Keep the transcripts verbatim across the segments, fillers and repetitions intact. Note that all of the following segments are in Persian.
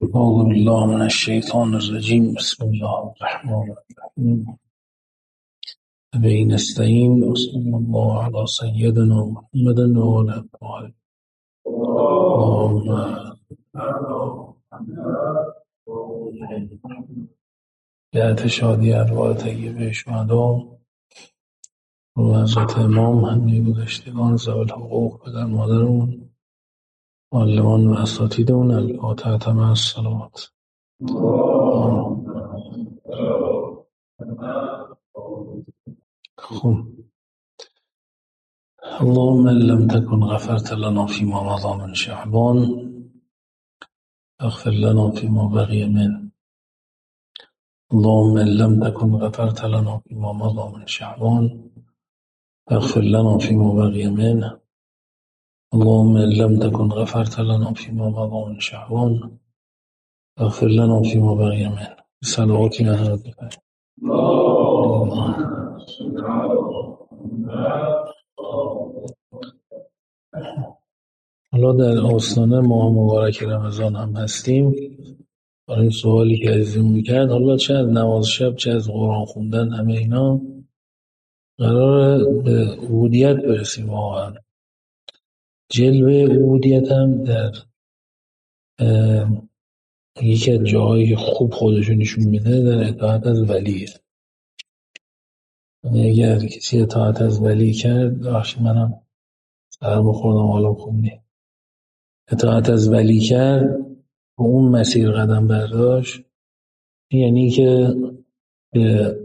أعوذ بالله من الشيطان الرجيم. بسم الله الرحمن الرحيم. به نستعين وصلى الله على سيدنا محمد وعلى آله. اللهم جهت شادی ارواح طیبه شهدا و حضرت امام همه گذشتگان ذوی الحقوق پدر مادرمون معلمان و اساتیدمون الفاتحه مع الصلوات. خب اللهم إن لم تكن غفرت لنا فيما مضى من شعبان اغفر لنا فيما بقي منه. اللهم إن لم تكن غفرت لنا فيما مضى من شعبان اغفر لنا فيما بقي منه. اللهم إن لم تكن غفرت لنا فيما مضى من شعبان اغفر لنا فيما بقي منه. صلوات على حالا در آستانه ماه مبارک رمضان هم هستیم. برای سوالی که عزیزم میکرد، حالا چه از نماز شب چه از قرآن خوندن، همه اینا قراره به عبودیت برسیم. واقعا جلوه عبودیت هم در یکی از جاهای خوب خودشون نشون میده در اطاعت از ولیه. یعنی اگر کسی اطاعت از ولی کرد، بخشی منم سر بخوردم حالا خوب نیم، اطاعت از ولی کرد و اون مسیر قدم برداشت، یعنی که به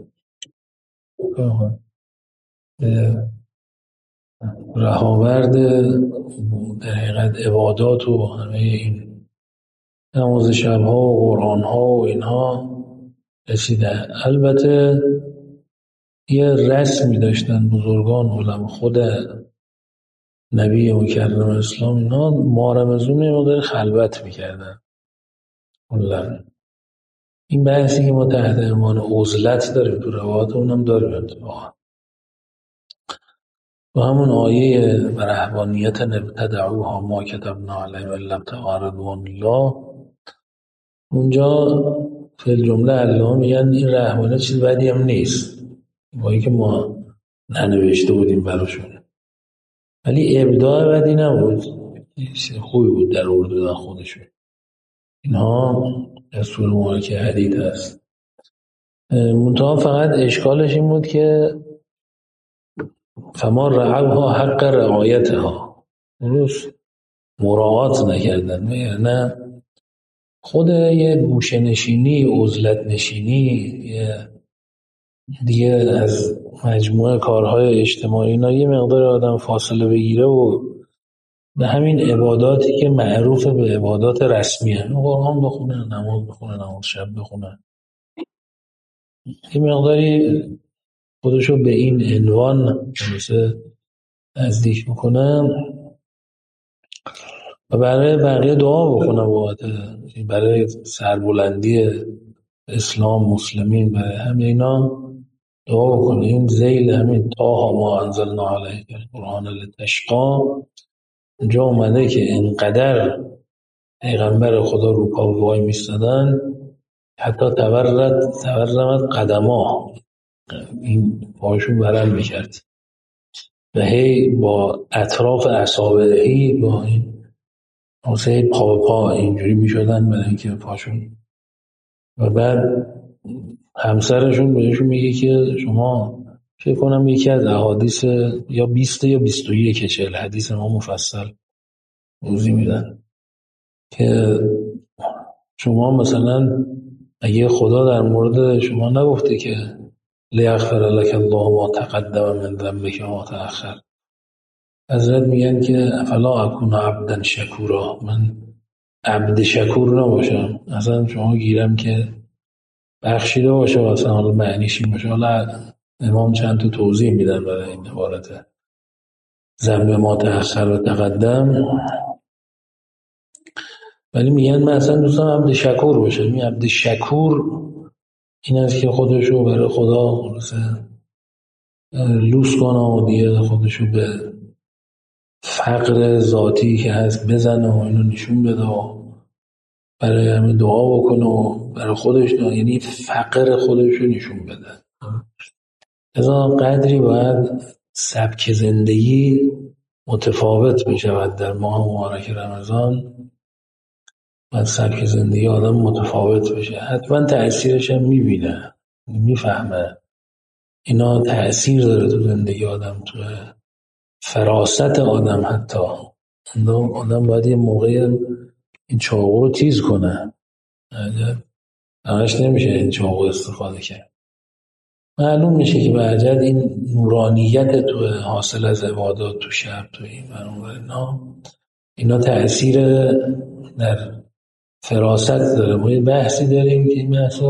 رهاورد در حقیقت عبادات و همه این نماز شبها و قرآنها و اینها رسیده. البته یه رسمی داشتن بزرگان علم خود نبی مکرم اسلام، اینا ماه رمضان یه مقدار خلوت میکردن. این بحثی که ما تحت عنوان عزلت داریم تو روایات اونم داریم اتفاقا. و همون آیه و رهبانیت ابتدعوها ما کتبنا علیهم الا ابتغاء رضوان الله، اونجا فی الجمله الله میگن این رهبانیت چیز بدی هم نیست، با اینکه ما ننوشته بودیم براشون، ولی ابداع بدی نبود، خوبی بود در ارد دادن خودشون. اینها دستور مبارک حدید هست. منتها فقط اشکالش این بود که فما رعوها حق رعایتها، درست مراعات نکردن. نه خود یه گوشه نشینی، عزلت نشینی، یه دیگه از مجموعه کارهای اجتماعی اینا یه مقدار آدم فاصله بگیره و به همین عباداتی که معروف به عبادات رسمی هست، قرآن بخونه، نماز بخونه، نماز شب بخونه، یه مقداری خودشو به این عنوان مثل نزدیک بکنه و برای بقیه دعا بکنه، برای سربلندی اسلام، مسلمین، برای همه اینا دعا بکنه. این ذیل همین طه ما انزلنا علیک القرآن لتشقی، اونجا اومده که اینقدر پیغمبر خدا رو پا وای میستادن حتی تورد تورمت قدما، این پاشون برم میکرد و هی با اطراف اصابعی با این واسه پا به پا اینجوری میشدن برای اینکه پاشون. و بعد همسرشون بهشون میگه که شما فکر کنم یکی از احادیث یا بیست یا بیست و یک چهل حدیث ما مفصل توضیح میدن که شما مثلا اگه خدا در مورد شما نگفته که لیغفر لک الله ما تقدم من ذنبک و ما تأخر، حضرت میگن که افلا اکون عبدا شکورا، من عبد شکور نباشم، اصلا شما گیرم که بخشیده باشه، اصلا حالا معنیش این باشه. حالا امام چند تا توضیح میدن برای این عبارت ذنب ما تأخر و تقدم، ولی میگن من اصلا دوستم عبد شکور باشه. می عبد شکور این است که خودشو برای خدا لوس کنه و دیگه خودشو به فقر ذاتی که هست بزنه و اینو نشون بده و برای همه دعا بکنه و برای خودش دعا، یعنی فقر خودش رو نشون بده. لذا قدری باید سبک زندگی متفاوت بشود در ماه مبارک رمضان. باید سبک زندگی آدم متفاوت بشه، حتما تأثیرش هم میبینه، میفهمه اینا تأثیر داره تو زندگی آدم، تو فراست آدم. حتی آدم باید یه موقع این چاقو رو تیز کنه، همش نمیشه این چاقو استفاده کرد. معلوم میشه که بعجت این نورانیت تو حاصل از عبادات تو شب تو این برانور اینا اینا تأثیر در فراست داره. ما یه بحثی داریم که این بحث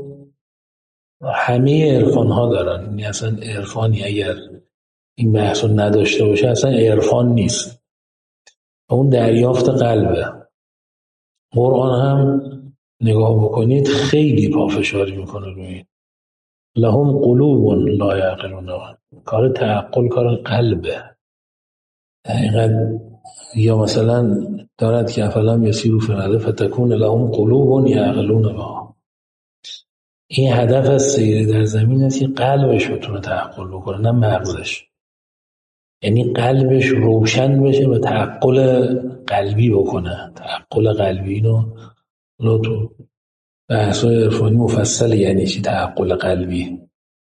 همه عرفان ها دارن، یعنی اصلا عرفانی اگر این بحث رو نداشته باشه اصلا عرفان نیست. اون دریافت قلبه. قرآن هم نگاه بکنید خیلی پافشاری میکنه روی این. لهم قلوب لا یعقلون، کار تعقل کار قلبه. حقیقت یا مثلا دارد که افلم یسیروا فی الارض فتکون لهم قلوب یعقلون بها. این هدف از سیر در زمین است که قلبش بتونه تعقل بکنه، نه مغزش. یعنی قلبش روشن بشه و تعقل قلبی بکنه. تعقل قلبی اینو تو بحث‌های عرفانی مفصل یعنی چی تعقل قلبی.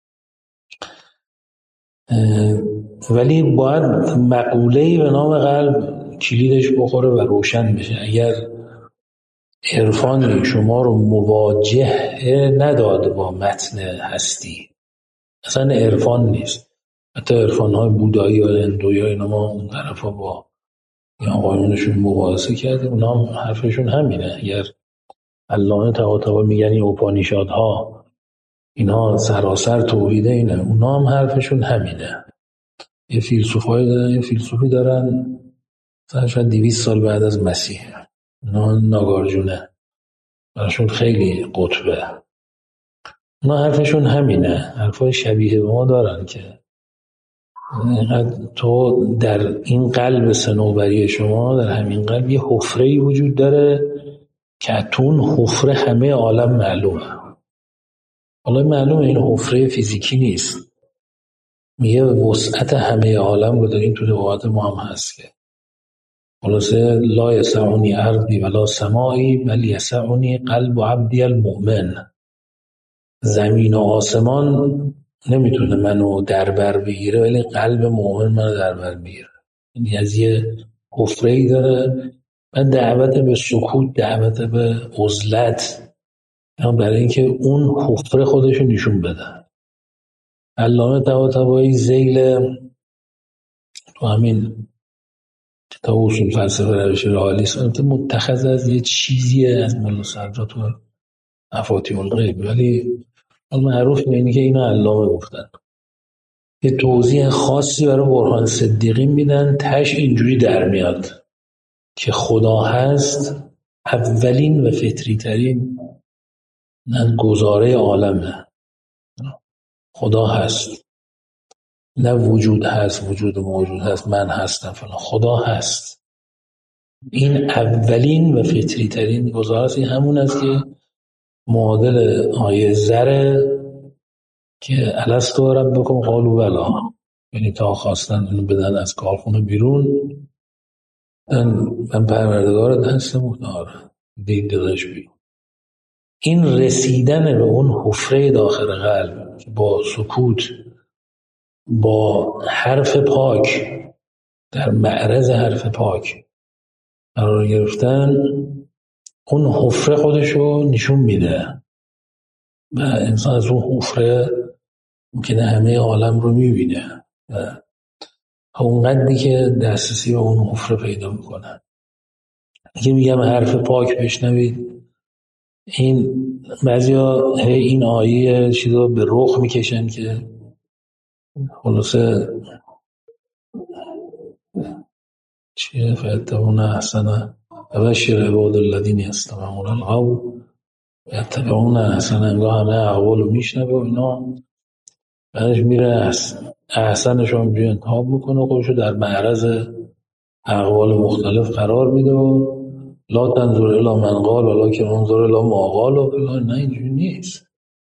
ولی باید مقوله‌ای به نام قلب کلیدش بخوره و روشن بشه. اگر عرفانی شما رو مواجه نداد با متن هستی، اصلا عرفان نیست. حتی عرفان‌های بودایی و هندویی اینا ما اون طرفا با یا آقایونشون مباحثه کردیم، اونا هم حرفشون همینه. اگر علامه طباطبایی میگن این اپانیشادها اینا سراسر توحیده، اینه اونا هم حرفشون همینه. یه فیلسوفایی دارن، یه فیلسوفی دارن مثلا شاید دویست سال بعد از مسیح، اونا ناگارجونه براشون خیلی قطبه. اونا حرفشون همینه، حرفای شبیه به ما دارن که تو در این قلب صنوبری شما، در همین قلب یه حفره‌ای وجود داره که تو اون حفره همه عالم معلومه. حالا معلومه این حفره فیزیکی نیست، میگه وسعت همه عالم رو داریم. تو روایات ما هم هست که خلاصه لا یسعنی ارضی ولا سمایی بل یسعنی قلب عبدی المؤمن. زمین و آسمان نمیتونه منو در بر بگیره ولی قلب مؤمن منو در بر بگیره. یعنی از یه حفره‌ای داره. من دعوت به سکوت، دعوت به عزلت، برای اینکه اون حفره خودشو نشون بده. علامه طباطبایی ذیل تو همین کتاب اصول فلسفه روش رئالی است متخذ از یه چیزیه از مولا صدرات و مفاتیح الغیب، ولی معروف به اینه که اینو علامه گفتن. یه توضیح خاصی برای برهان صدیقی میدن، تش اینجوری در میاد که خدا هست اولین و فطری ترین نه گزاره عالمه. خدا هست، نه وجود هست، وجود موجود هست، من هستم فلان. خدا هست، این اولین و فطری ترین گزاره است. این همون است که معادل آیه ذره که الستو ربکم قالوا بلی، یعنی تا خواستن اینو بدن از کارخونه بیرون، من, من پروردگارت هستم و آره دید دادش بیرون. این رسیدن به اون حفره داخل قلب با سکوت، با حرف پاک، در معرض حرف پاک قرار گرفتن، اون حفره خودشو نشون میده و انسان از اون حفره ممکنه همه عالم رو میبینه و اونقدری که دسترسی به اون حفره پیدا میکنن. اگه میگم حرف پاک بشنوید، این بعضیا این آیه چیزا به رخ میکشن که خلاصه چیه فیتبعون احسنه وبشر عباد الذین یستمعون القول یتبعون احسنه. انگاه همه اقوال رو میشنوه و اینا بعدش میره احسنش رو همجوری انتخاب میکنه، خودشو در معرض اقوال مختلف قرار میده و لا تنظر الی من قال ولکن انظر الی ما قال و فلان. نه اینجوری نیست.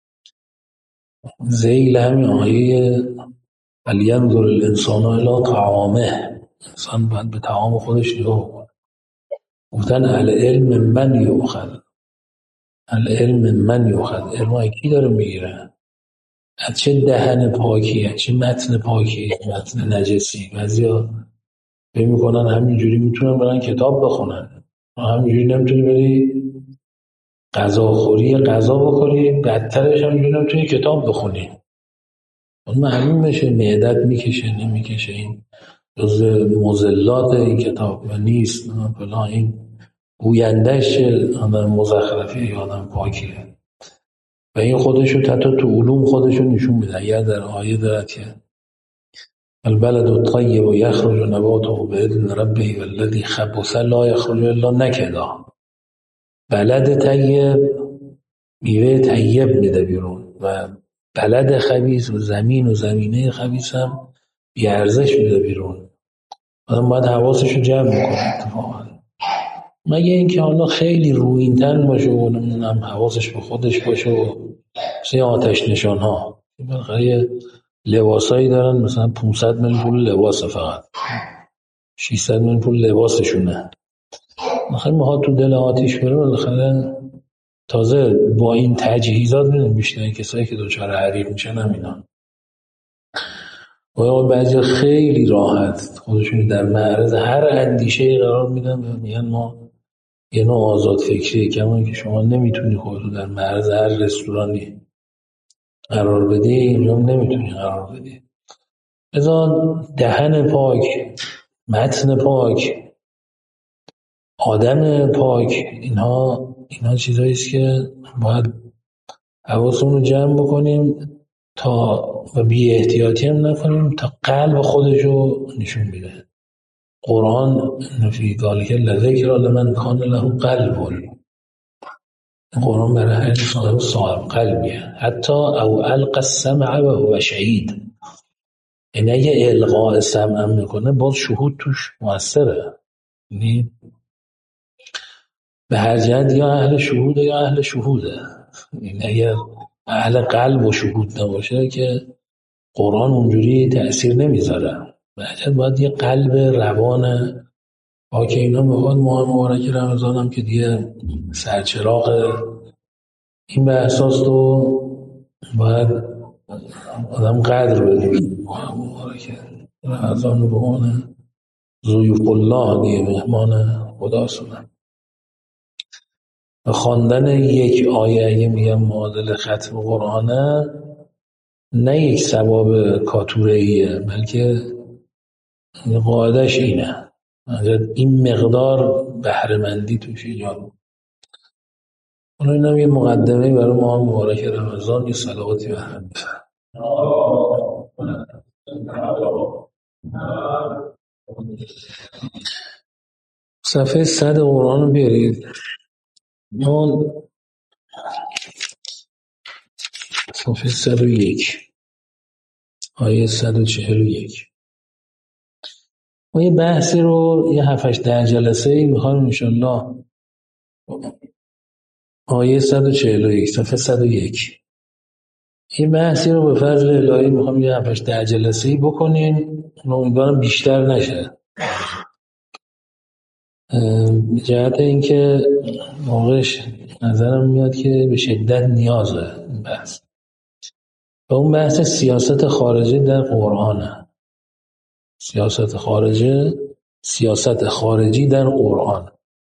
ذیل همین آیه فلینظر الانسان الی طعامه، انسان باید به طعام خودش نگاه کنه. گفتن العلم من یؤخذ، العلم من یؤخذ، علم کی داره میگیره؟ از چه دهن پاکی، از چه متن پاکی، متن نجسی. بعضیا فکر میکنن همینجوری میتونن برن کتاب بخونن، همینجوری نمیتونی بری غذاخوری غذا بخوری، بدترش همینجوری نمیتونی کتاب بخونی. اون معلوم بشه معدت میکشه نمیکشه، این جز مضلات این کتاب و نیست فلان. این گویندهش آدم مزخرفی یا آدم پاکیه و این خودشو حتی تو علوم خودشو نشون میده. اگر در آیه دارد که البلد الطیب یخرج نباته باذن ربه والذی خبث لا یخرج الا نکدا، بلد طیب میوه طیب میده بیرون و بلد خبیث و زمین و زمینه خبیث هم بیارزش میده بیرون. آدم باید حواسشو جمع میکنه اتفاقا، مگه اینکه حالا خیلی روینتن باشه و نمیدونم حواسش به خودش باشه و مثل آتش نشان ها. بالاخره لباسایی دارن مثلا پانصد میلیون پول لباس، فقط ششصد میلیون پول لباسشونه. بالاخره ما تو دل آتش بره، بالاخره تازه با این تجهیزات میدونم بیشتر کسایی که دوچار حریق میشن همینا. و بعضی خیلی راحت خودشون در معرض هر اندیشه قرار میدن و میگن ما یه نوع آزاد فکریه، کما که شما نمیتونی خودتو در معرض هر رستورانی قرار بدی، اینجا نمیتونی قرار بدی. ازا دهن پاک، متن پاک، آدم پاک، اینها اینها چیزایی است که باید حواسمون رو جمع بکنیم تا و بی احتیاطی هم نکنیم تا قلب خودشو نشون میده. قرآن فی ذلک لذکر لمن کان له قلب، قرآن برای هر انسان صاحب قلبیه. حتی او القى السمع و هو شهید، یعنی اگه القاء سمع میکنه باز شهود توش موثره، یعنی به هر جهت یا اهل شهوده یا اهل شهوده. این اگر اهل قلب و شهود نباشه که قرآن اونجوری تأثیر نمیذاره. به هر جهت باید یه قلب روان پاک. اینا میخواد ماه مبارک رمضان هم که دیگه سرچراغ این به اساس تو باید آدم قدر بده. ماه مبارک رمضان رو بهونه ضیوف الله دیگه، مهمان خدا سنن. خواندن یک آیه اگه میگم معادل ختم قرآنه، نه یک ثواب کاتوره‌ایه، بلکه قاعدش اینه، این مقدار بهره‌مندی توش ایجاد. حالا اینم یه مقدمه برای ماه مبارک رمضان، یه صلواتی به هم بفرمایید. صفحه صد قرآن رو بیارید. اون صفحه صد و یک آیه صد و چهل و یک. ما یه بحثی رو یه هفتش ده جلسه ای میخوایم انشالله آیه صد و چهل و یک صفحه صد و یک یه بحثی رو به فضل الهی میخوایم یه هفتش ده جلسه ای بکنین، امیدوارم بیشتر نشه، به جهت اینکه موقعش نظرم میاد که به شدت نیازه این بحث و اون بحث سیاست خارجه در قرآنه. سیاست خارجه سیاست خارجی در قرآن.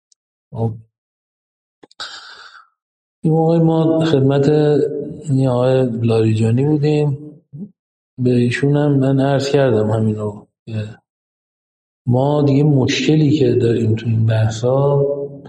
این موقع ما خدمت این آقای لاریجانی بودیم، به ایشون هم من عرض کردم همین رو، ما دیگه مشکلی که داریم تو این بحثا،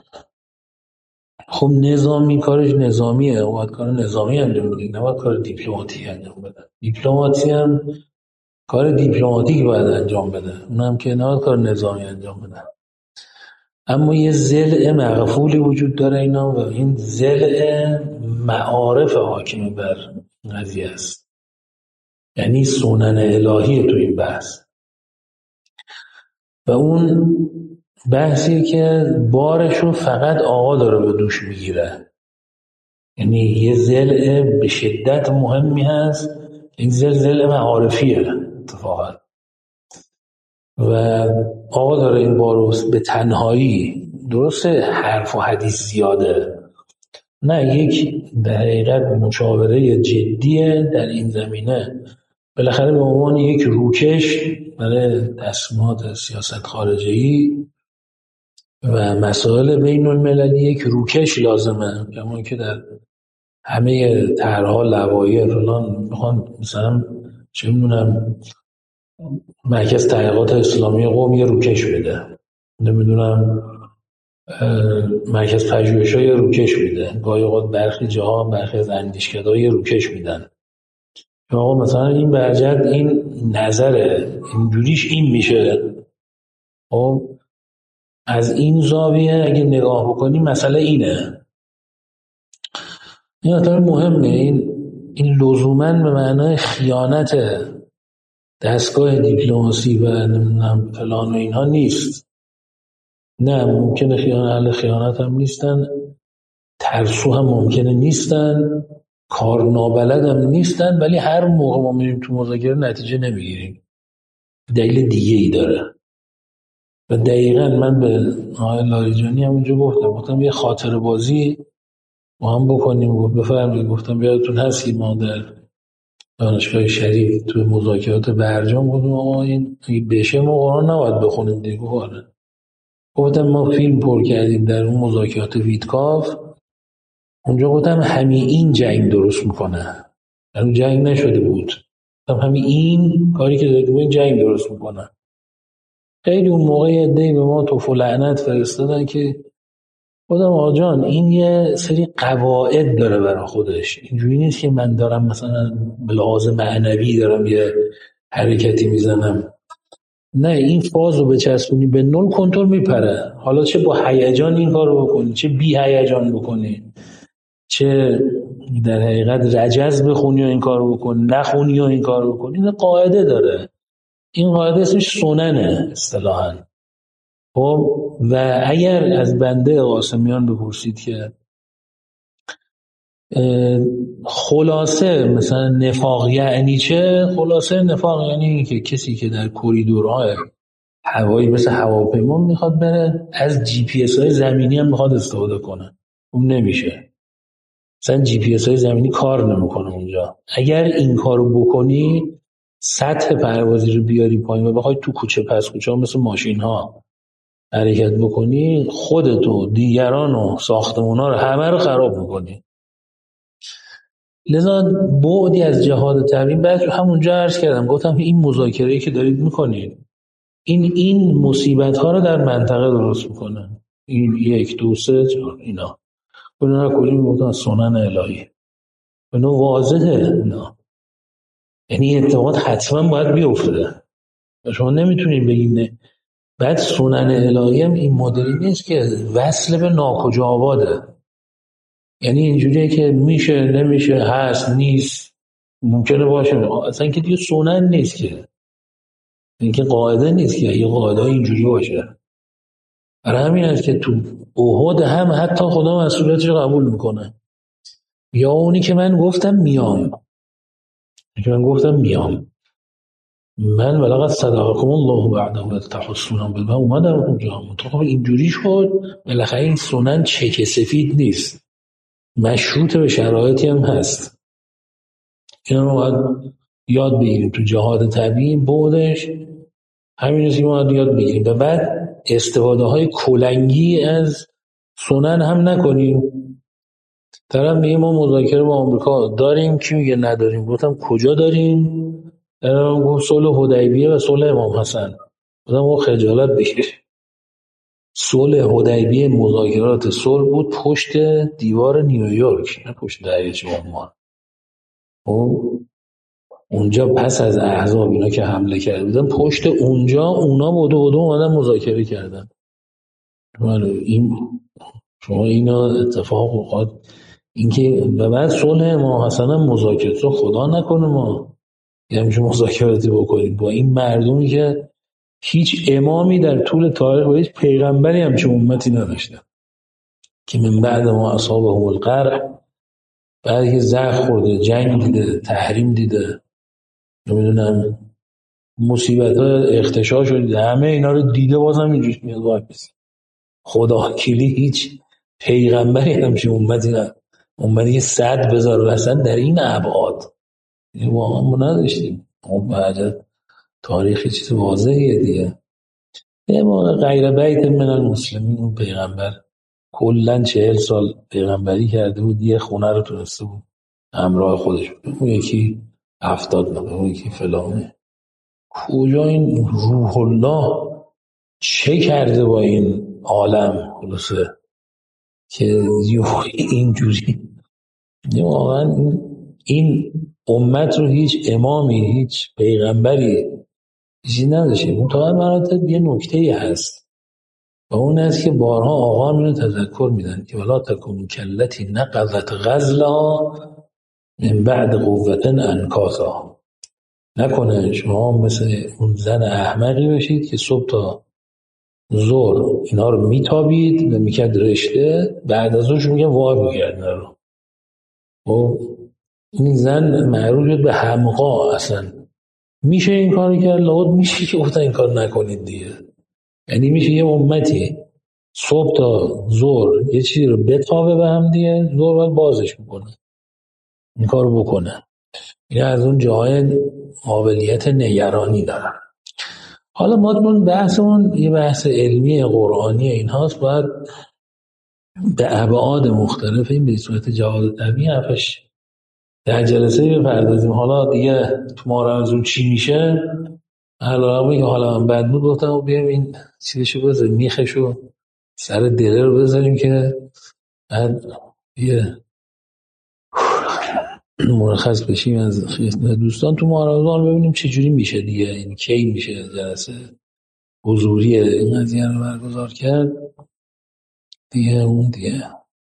خب نظامی کارش نظامیه، باید کار نظامی انجام بده، نباید کار دیپلماتیک انجام بده. دیپلماتی هم کار دیپلماتیک باید انجام بده، اونم که نباید کار نظامی انجام بده. اما یه ضلع مغفولی وجود داره اینا و این ضلع معارف حاکم بر قضیه است، یعنی سنن الهی تو این بحث. و اون بحثی که بارش رو فقط آقا داره به دوش میگیره. یعنی یه ضلع به شدت مهمی هست، این ضلع ضلع معارفیه اتفاقا، و آقا داره این بار رو به تنهایی، درسته حرف و حدیث زیاده، نه یک در حقیقت مشاوره جدیه در این زمینه، بالاخره به عنوان یک روکش برای تصمیمات سیاست خارجی و مسائل بین المللی یک روکش لازمه. کما که در همه طرح‌ها لوایح فلان میخوان مثلا چه میدونم مرکز تحقیقات اسلامی قم یه روکش بده، نمیدونم مرکز پژوهش‌ها یه روکش میده، گاهی اوقات برخی جاها برخی از اندیشکده‌ها یه روکش میدن که آقا مثلا این برجد این نظره اینجوریش این میشه. خب از این زاویه اگه نگاه بکنی مسئله اینه. این مطلب مهمه. این این لزوماً به معنای خیانت دستگاه دیپلماسی و نمیدونم فلان و اینها نیست. نه، ممکنه خیانت اهل خیانت هم نیستن، ترسو هم ممکنه نیستن، کار نابلد هم نیستن، ولی هر موقع ما میریم تو مذاکره نتیجه نمیگیریم. دلیل دیگه ای داره. و دقیقاً من به آقای لاریجانی هم اونجا گفتم گفتم یه خاطر بازی ما هم بکنیم. گفت بفرمایید. گفتم یادتون هست که ما در دانشگاه شریف تو مذاکرات برجام گفتم آقا این بشه ما قرآن نباید بخونیم دیگه. گفت گفتم ما فیلم پر کردیم در اون مذاکرات ویتکاف، اونجا گفتم همین این جنگ درست میکنه، اون جنگ نشده بود، گفتم همین این کاری که دارید این جنگ درست میکنه. خیلی اون موقع عده‌ای به ما توف و لعنت فرستادن که گفتم آقا جان این یه سری قواعد داره برای خودش، اینجوری نیست که من دارم مثلا به لحاظ معنوی دارم یه حرکتی میزنم. نه، این فاز رو بچسبونی به نول کنترل میپره. حالا چه با هیجان این کار رو بکنی، چه بی هیجان بکنی، چه در حقیقت رجز بخونی و این کار رو بکنی، نخونی و این کار رو بکنی، این قاعده داره. این قاعده اسمش سننه اصطلاحاً. خب و اگر از بنده قاسمیان بپرسید که خلاصه مثلا نفاق یعنی چه، خلاصه نفاق یعنی که کسی که در کریدورهای هوایی مثل هواپیما میخواد بره، از جی پی اس های زمینی هم میخواد استفاده کنه، اون نمیشه. مثلا جی پی اس های زمینی کار نمیکنه اونجا. اگر این کارو بکنی، سطح پروازی رو بیاری پایین و بخوای تو کوچه پس کوچه ها مثل ماشین ها حرکت بکنی، خودتو، دیگران و ساختمون ها رو همه رو خراب میکنی. لذا بعدی از جهاد تبیین، بعد همونجا عرض کردم گفتم این مذاکره‌ای که دارید میکنید این این مصیبت ها رو در منطقه درست میکنه. این یک دو سه چهار اینا اونا کلی میگفتن سنن الهی، اونا واضحه اینا، یعنی اتفاقات حتما باید بیفته. شما نمیتونید بگید نه. بعد سنن الهی هم این مدلی نیست که وصل به ناکجا آباده، یعنی اینجوریه که میشه نمیشه هست نیست ممکنه باشه، اصلا که دیگه سنن نیست که، این که قاعده نیست که یه قاعده اینجوری باشه. برای همین است که تو احد هم حتی خدا مسئولیتش رو قبول میکنه. یا اونی که من گفتم میام که من گفتم میام من ولقد صدقكم الله بعد تحسونم به من اومدم اونجا. تو اینجوری شد بالاخره این سنن چک سفید نیست، مشروط به شرایطی هم هست. اینا رو باید یاد بگیریم. تو جهاد تبیین بودش همین است که ما باید یاد بگیریم و بعد استفاده های کلنگی از سنن هم نکنیم. طرف میگه ما مذاکره با آمریکا داریم، کی میگه نداریم؟ گفتم کجا داریم؟ طرف گفت صلح حدیبیه و صلح امام حسن. گفتم او خجالت بکش. صلح حدیبیه مذاکرات صلح بود پشت دیوار نیویورک، نه پشت دریاچه عمان. اونجا پس از احزاب اینا که حمله کرده بودن پشت اونجا اونا بودو بودو اومدن مذاکره کردن. این شما اینا اتفاق اوقات اینکه و بعد صلح امام حسن هم مذاکره رو خدا نکنه ما یه همچون مذاکراتی بکنیم با این مردمی که هیچ امامی در طول تاریخ و هیچ پیغمبری همچون امتی نداشته که من بعد ما اصابه القرح، بعد که زخم خورده، جنگ دیده، تحریم دیده، نمیدونم مصیبت ها اغتشاش شده، همه اینا رو دیده بازم اینجوش میاد وای بسی. خدا کلی هیچ پیغمبری همچین امتی نه، امتی که صد بذار وسط در این ابعاد واقعا ما نداشتیم. بعد تاریخی چیز واضحیه دیگه. یه موقع غیر بیت من المسلمین اون پیغمبر کلن چهل سال پیغمبری کرده بود، یه خونه رو تونسته بود همراه خودش بود، اون یکی هفتاد نفر، اون یکی فلانه. کجا این روح الله چه کرده با این عالم خلاصه که اینجوری واقعا این امت رو هیچ امامی هیچ پیغمبری چیزی نداشته. منتها مراتب یه نکته‌ای هست و اون است که بارها آقا اینو تذکر میدن که ولا تکونوا کالتی نقضت غزلها من بعد قوة انکاثا. نکنه شما مثل اون زن احمقی بشید که صبح تا ظهر اینا رو میتابید و میکرد رشته، بعد از اونش میگن وای میگرد رو. و این زن معروف شد به حمقا. اصلا میشه این کار کرد؟ لابد میشه که گفتن این کار نکنید دیگه. یعنی میشه یه امتی صبح تا ظهر یه چیزی رو بتابه به هم دیگه، ظهر باید بازش میکنه، این کار رو بکنه. این از اون جاهای قابلیت نگرانی دارن. حالا ما اون بحثمون یه بحث علمی قرآنی این هاست، باید به ابعاد مختلف این به صورت جواد طبیعی حرفش در جلسه بپردازیم. حالا دیگه تو ماورا چی میشه علاوه که حالا من بد بود گفتم بیایم این چیزشو بذاریم، میخشو سر دره رو بذاریم که بعد یه مرخص بشیم از خدمت دوستان تو ماورا، ببینیم چه جوری میشه دیگه، این کی میشه جلسه حضوری این قضیه رو برگزار کرد دیگه. اون دیگه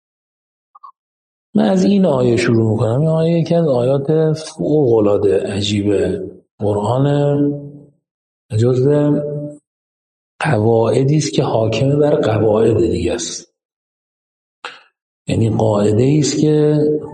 من از این آیه شروع میکنم. این آیه یکی از آیات فوق‌العاده عجیب قرآن، جزء قواعدی است که حاکم بر قواعد دیگه است. یعنی قاعده است که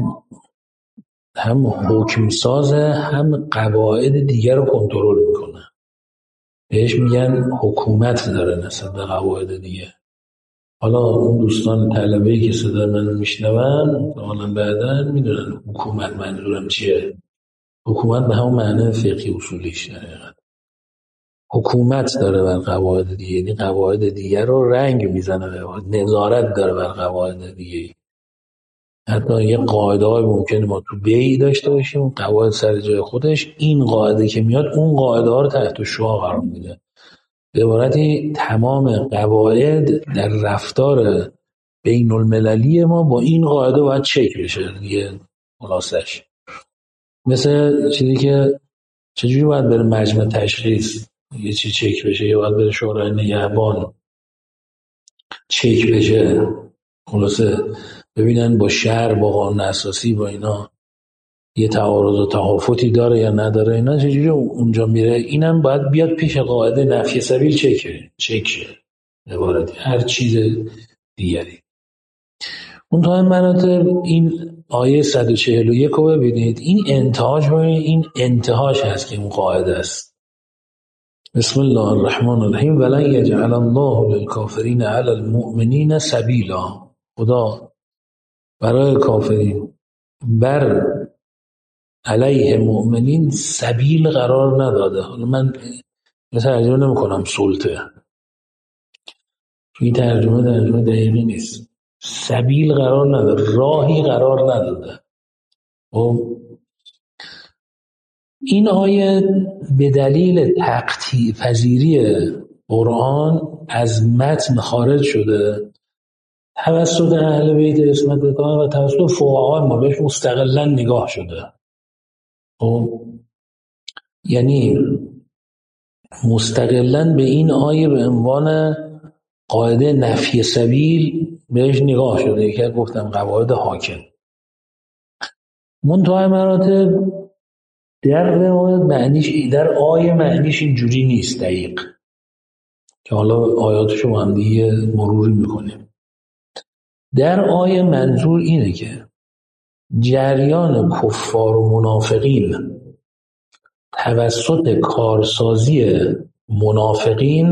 هم حکم سازه هم قواعد دیگر رو کنترل میکنه. بهش میگن حکومت داره نسبت به قواعد دیگه. حالا اون دوستان طلبه‌ای که صدا منو میشنون حالا بعداً میدونن حکومت منظورم چیه. حکومت به همون معنی فقهی اصولیش داره. حکومت داره بر قواعد دیگه، یعنی قواعد دیگر رو رنگ میزنه، نظارت داره بر قواعد دیگه. حتی یه قاعده های ممکنه ما تو بیع داشته باشیم، قواعد سر جای خودش، این قاعده که میاد اون قاعده ها رو تحت شعاع قرار میده. به عبارتی تمام قواعد در رفتار بین المللی ما با این قاعده باید چک بشه دیگه. خلاصش مثل چیزی که چجوری باید بره مجمع تشخیص یه چی چک بشه، یا باید بره شورای نگهبان چک بشه، خلاصه ببینن با شهر با قانون اساسی با اینا یه تعارض و تهافتی داره یا نداره، اینا چجوری اونجا میره. اینم باید بیاد پیش قاعده نفی سبیل چکه چک شه عبارتی هر چیز دیگری. اون تا این مراتب این آیه صد و چهل و یک رو ببینید، این انتهاش این انتهاش هست که اون قاعده است. بسم الله الرحمن الرحیم ولن یجعل الله للکافرین علی المؤمنین سبیلا. خدا برای کافرین بر علیه مؤمنین سبیل قرار نداده. حالا من ترجمه نمی کنم سلطه، این ترجمه ترجمه دقیقی نیست. سبیل قرار نداده، راهی قرار نداده. و این آیه به دلیل تقطیع پذیری قرآن از متن خارج شده توسط اهل بیت عصمت بکار و توسط فقها ما بهش مستقلا نگاه شده. و یعنی مستقلا به این آیه به عنوان قاعده نفی سبیل بهش نگاه شده که گفتم قواعد حاکم. منتهای مراتب در روایت معنیش در آیه معنیش اینجوری نیست دقیق. که حالا آیاتشو با هم دیگه مروری میکنیم. در آیه منظور اینه که جریان کفار و منافقین توسط کارسازی منافقین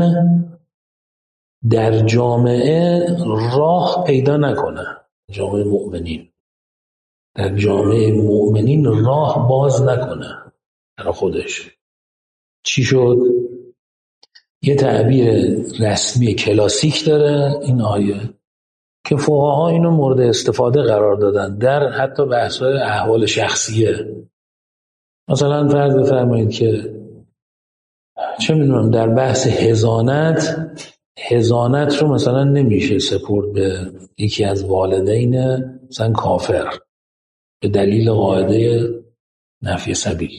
در جامعه راه پیدا نکنه. جامعه مؤمنین در جامعه مؤمنین راه باز نکنه برای خودش. چی شد؟ یه تعبیر رسمی کلاسیک داره این آیه که فقها اینو مورد استفاده قرار دادن در حتی بحث‌های احوال شخصیه. مثلا فرض بفرمایید که چه میدونم در بحث حضانت حضانت رو مثلا نمیشه سپرد به یکی از والدین مثلا کافر به دلیل قاعده نفی سبیل.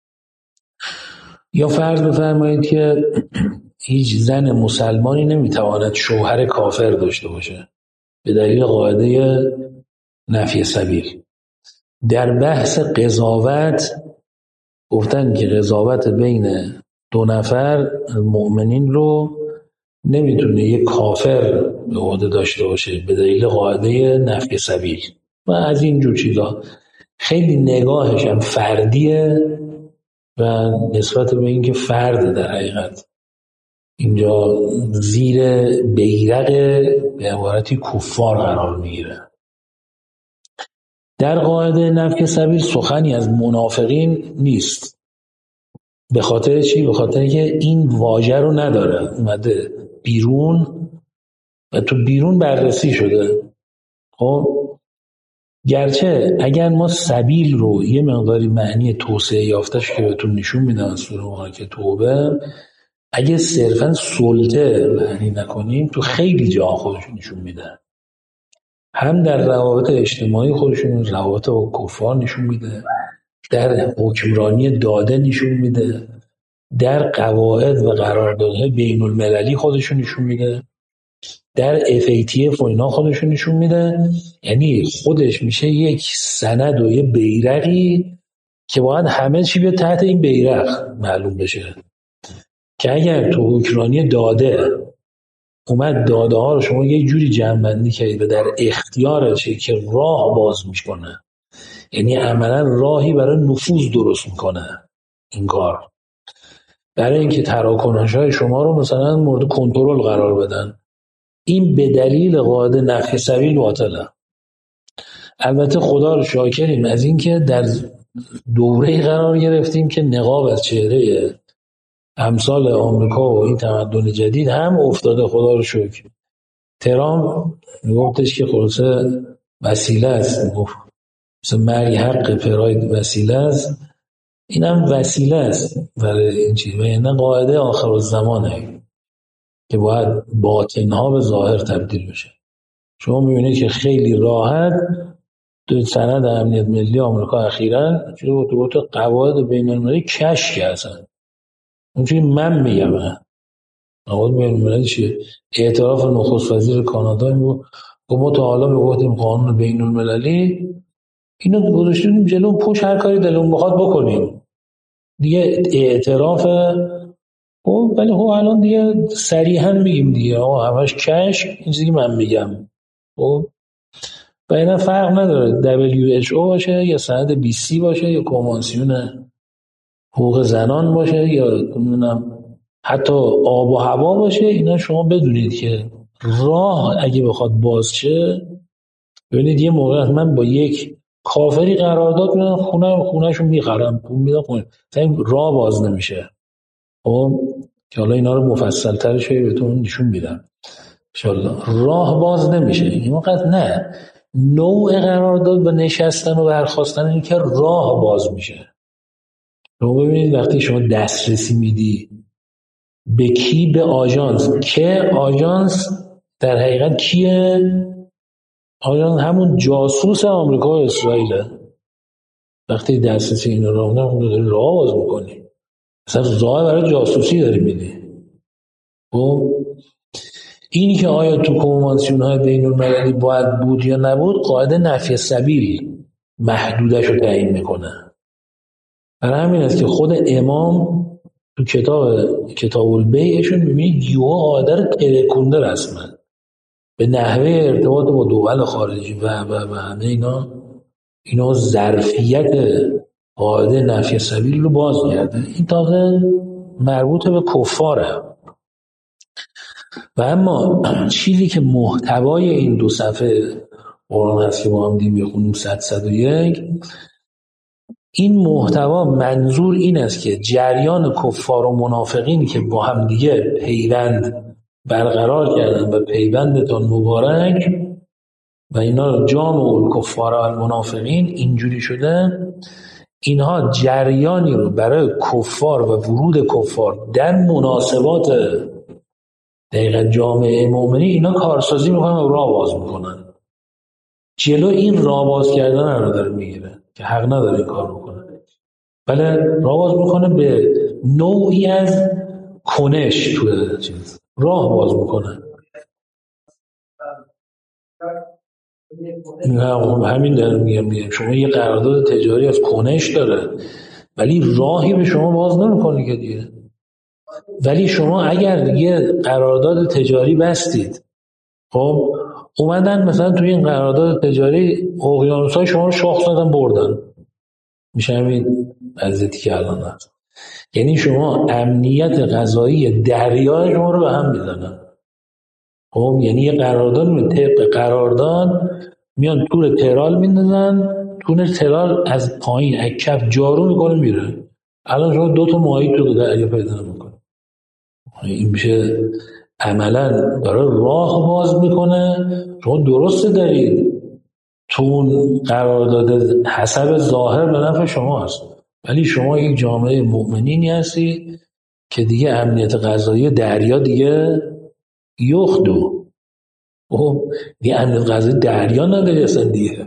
یا فرض بفرمایید که هیچ زن مسلمانی نمیتواند شوهر کافر داشته باشه به دلیل قاعده نفی سبیل. در بحث قضاوت گفتن که قضاوت بین دو نفر مؤمنین رو نمیتونه یک کافر به عهده داشته باشه به دلیل قاعده نفی سبیل و از این جور چیزا. خیلی نگاهش هم فردیه و نسبت به این که فرد در حقیقت اینجا زیر بیرق به عبارتی کفار قرار میگیره. در قاعده نفی سبیل سخنی از منافقین نیست. به خاطر چی؟ به خاطر که این واژه رو نداره، اومده بیرون و تو بیرون بررسی شده. خب گرچه اگر ما سبیل رو یه مقداری معنی توسعه یافتش که بهتون نشون میدم از سوره مبارکه توبه، اگه صرفا سلطه معنی نکنیم تو خیلی جا خودشون نشون میده. هم در روابط اجتماعی خودشون روابط با کفار نشون میده، در حکمرانی داده نشون میده، در قواعد و قراردادهای بین المللی خودشون نشون میده، در اف ای تی اف و اینا خودشون نشون میده. یعنی خودش میشه یک سند و یه بیرقی که باید همه چی بیاد تحت این بیرق معلوم بشه که اگر تو حکمرانی داده اومد داده ها رو شما یه جوری جمع بندی کردید و در اختیارشه که راه باز میکنه، یعنی عملا راهی برای نفوذ درست میکنه این کار، برای اینکه تراکنش‌های شما رو مثلا مورد کنترل قرار بدن، این به دلیل قاعده نفی سبیل باطله. البته خدا رو شاکریم از اینکه در دوره‌ای قرار گرفتیم که نقاب از چهره امثال آمریکا و این تمدن جدید هم افتاده. خدا رو شکر. ترامپ میگفتش که خلاصه وسیله است، مثل مرگ حق پراید وسیله است، این هم وسیله است برای این چیز و یعنی قاعده آخر الزمانه که باید باطنها به ظاهر تبدیل بشه. شما میبینید که خیلی راحت تو سند امنیت ملی آمریکا اخیراً چون تو تو قواعد بین المللی کش کردن. اونجوری من میگم قواعد بین المللی چیه؟ اعتراف نخست وزیر کانادا میگه ما تا حالا میگفتیم قانون بین المللی، اینو گذاشتیم جلو پوش هر کاری دلمون بخواد بکنیم دیگه. اعتراف خب ولی خب الان دیگه صریحا میگیم دیگه آقا همش کش، این چیزی که من میگم. خب و اینا فرق نداره دبلیو اچ او باشه یا سند بی سی باشه یا کنوانسیون حقوق زنان باشه یا نمیدونم حتی آب و هوا باشه، اینا شما بدونید که راه اگه بخواد باز شه، ببینید یه موقع من با یک کافری قرارداد می‌بندم، خونه خونه‌شو می‌خرم، پول میدم خونه، مثلا راه باز نمیشه. خب که حالا اینا رو مفصل ترش بهتون نشون میدم ان شاءالله. راه باز نمیشه این موقع، نه نوع قرارداد و نشستن و برخاستن این که راه باز میشه. شما ببینید وقتی شما دسترسی میدی به کی؟ به آژانس. که آژانس در حقیقت کیه؟ آژانس همون جاسوس آمریکا و اسرائیل. وقتی دسترسی این رو داری راه باز میکنی، مثلا راه برای جاسوسی داری میدی. خب اینی که آیا تو کنوانسیون های بین المللی باید بود یا نبود، قاعده نفی سبیل محدودش رو تعیین میکنه. برای همین است که خود امام تو کتاب کتاب البیعشون میبینید یوها قاعده رو ترکونده رسما به نحوه ارتباط با دول خارجی و و و همه اینا اینا ظرفیت قاعده نفی سبیل رو باز کرده. این تازه مربوط به کفاره. و اما چیزی که محتوای این دو صفحه قرآن هست که با هم دیم میخونیم صد صد و یک، این محتوا منظور این است که جریان کفار و منافقین که با هم دیگه پیوند برقرار کردن و پیوندتان مبارک و اینا جامع الکفار و المنافقین اینجوری شده، اینها جریانی رو برای کفار و ورود کفار در مناسبات دقیقا جامعه مؤمنی اینا کارسازی میکنن و راه باز میکنن. جلو این راه باز کردن رو داره میگیره که حق نداره این کار بکنه، بله راه باز میکنه به نوعی از کنش توی چیز راه باز میکنه. نه همین داره میگم میگم شما یه قرارداد تجاری از کنش داره ولی راهی به شما باز نمیکنه که دیگه. ولی شما اگر یه قرارداد تجاری بستید، خب اومدن مثلا توی این قرارداد تجاری اقیانوس‌های شما رو شاخ زدن بردن، میشه همین وضعیتی که الان هست. یعنی شما امنیت غذایی دریای شما رو به هم میزنن. خب یعنی یه قرارداد می طبق قرارداد میان تور ترال میندازن، تور ترال از پایین از کف جارو میکنه میره. الان شما دو تا ماهی تو دریا پیدا نمیکنه. این میشه عملا برای راه باز میکنه. شما درسته دارید تون قرارداد حسب ظاهر به نفع شما هست، ولی شما یک جامعه مؤمنینی هستی که دیگه امنیت غذایی دریا دیگه یخدو. خب دیگه امنیت غذایی دریا نداری اصلا، دیگه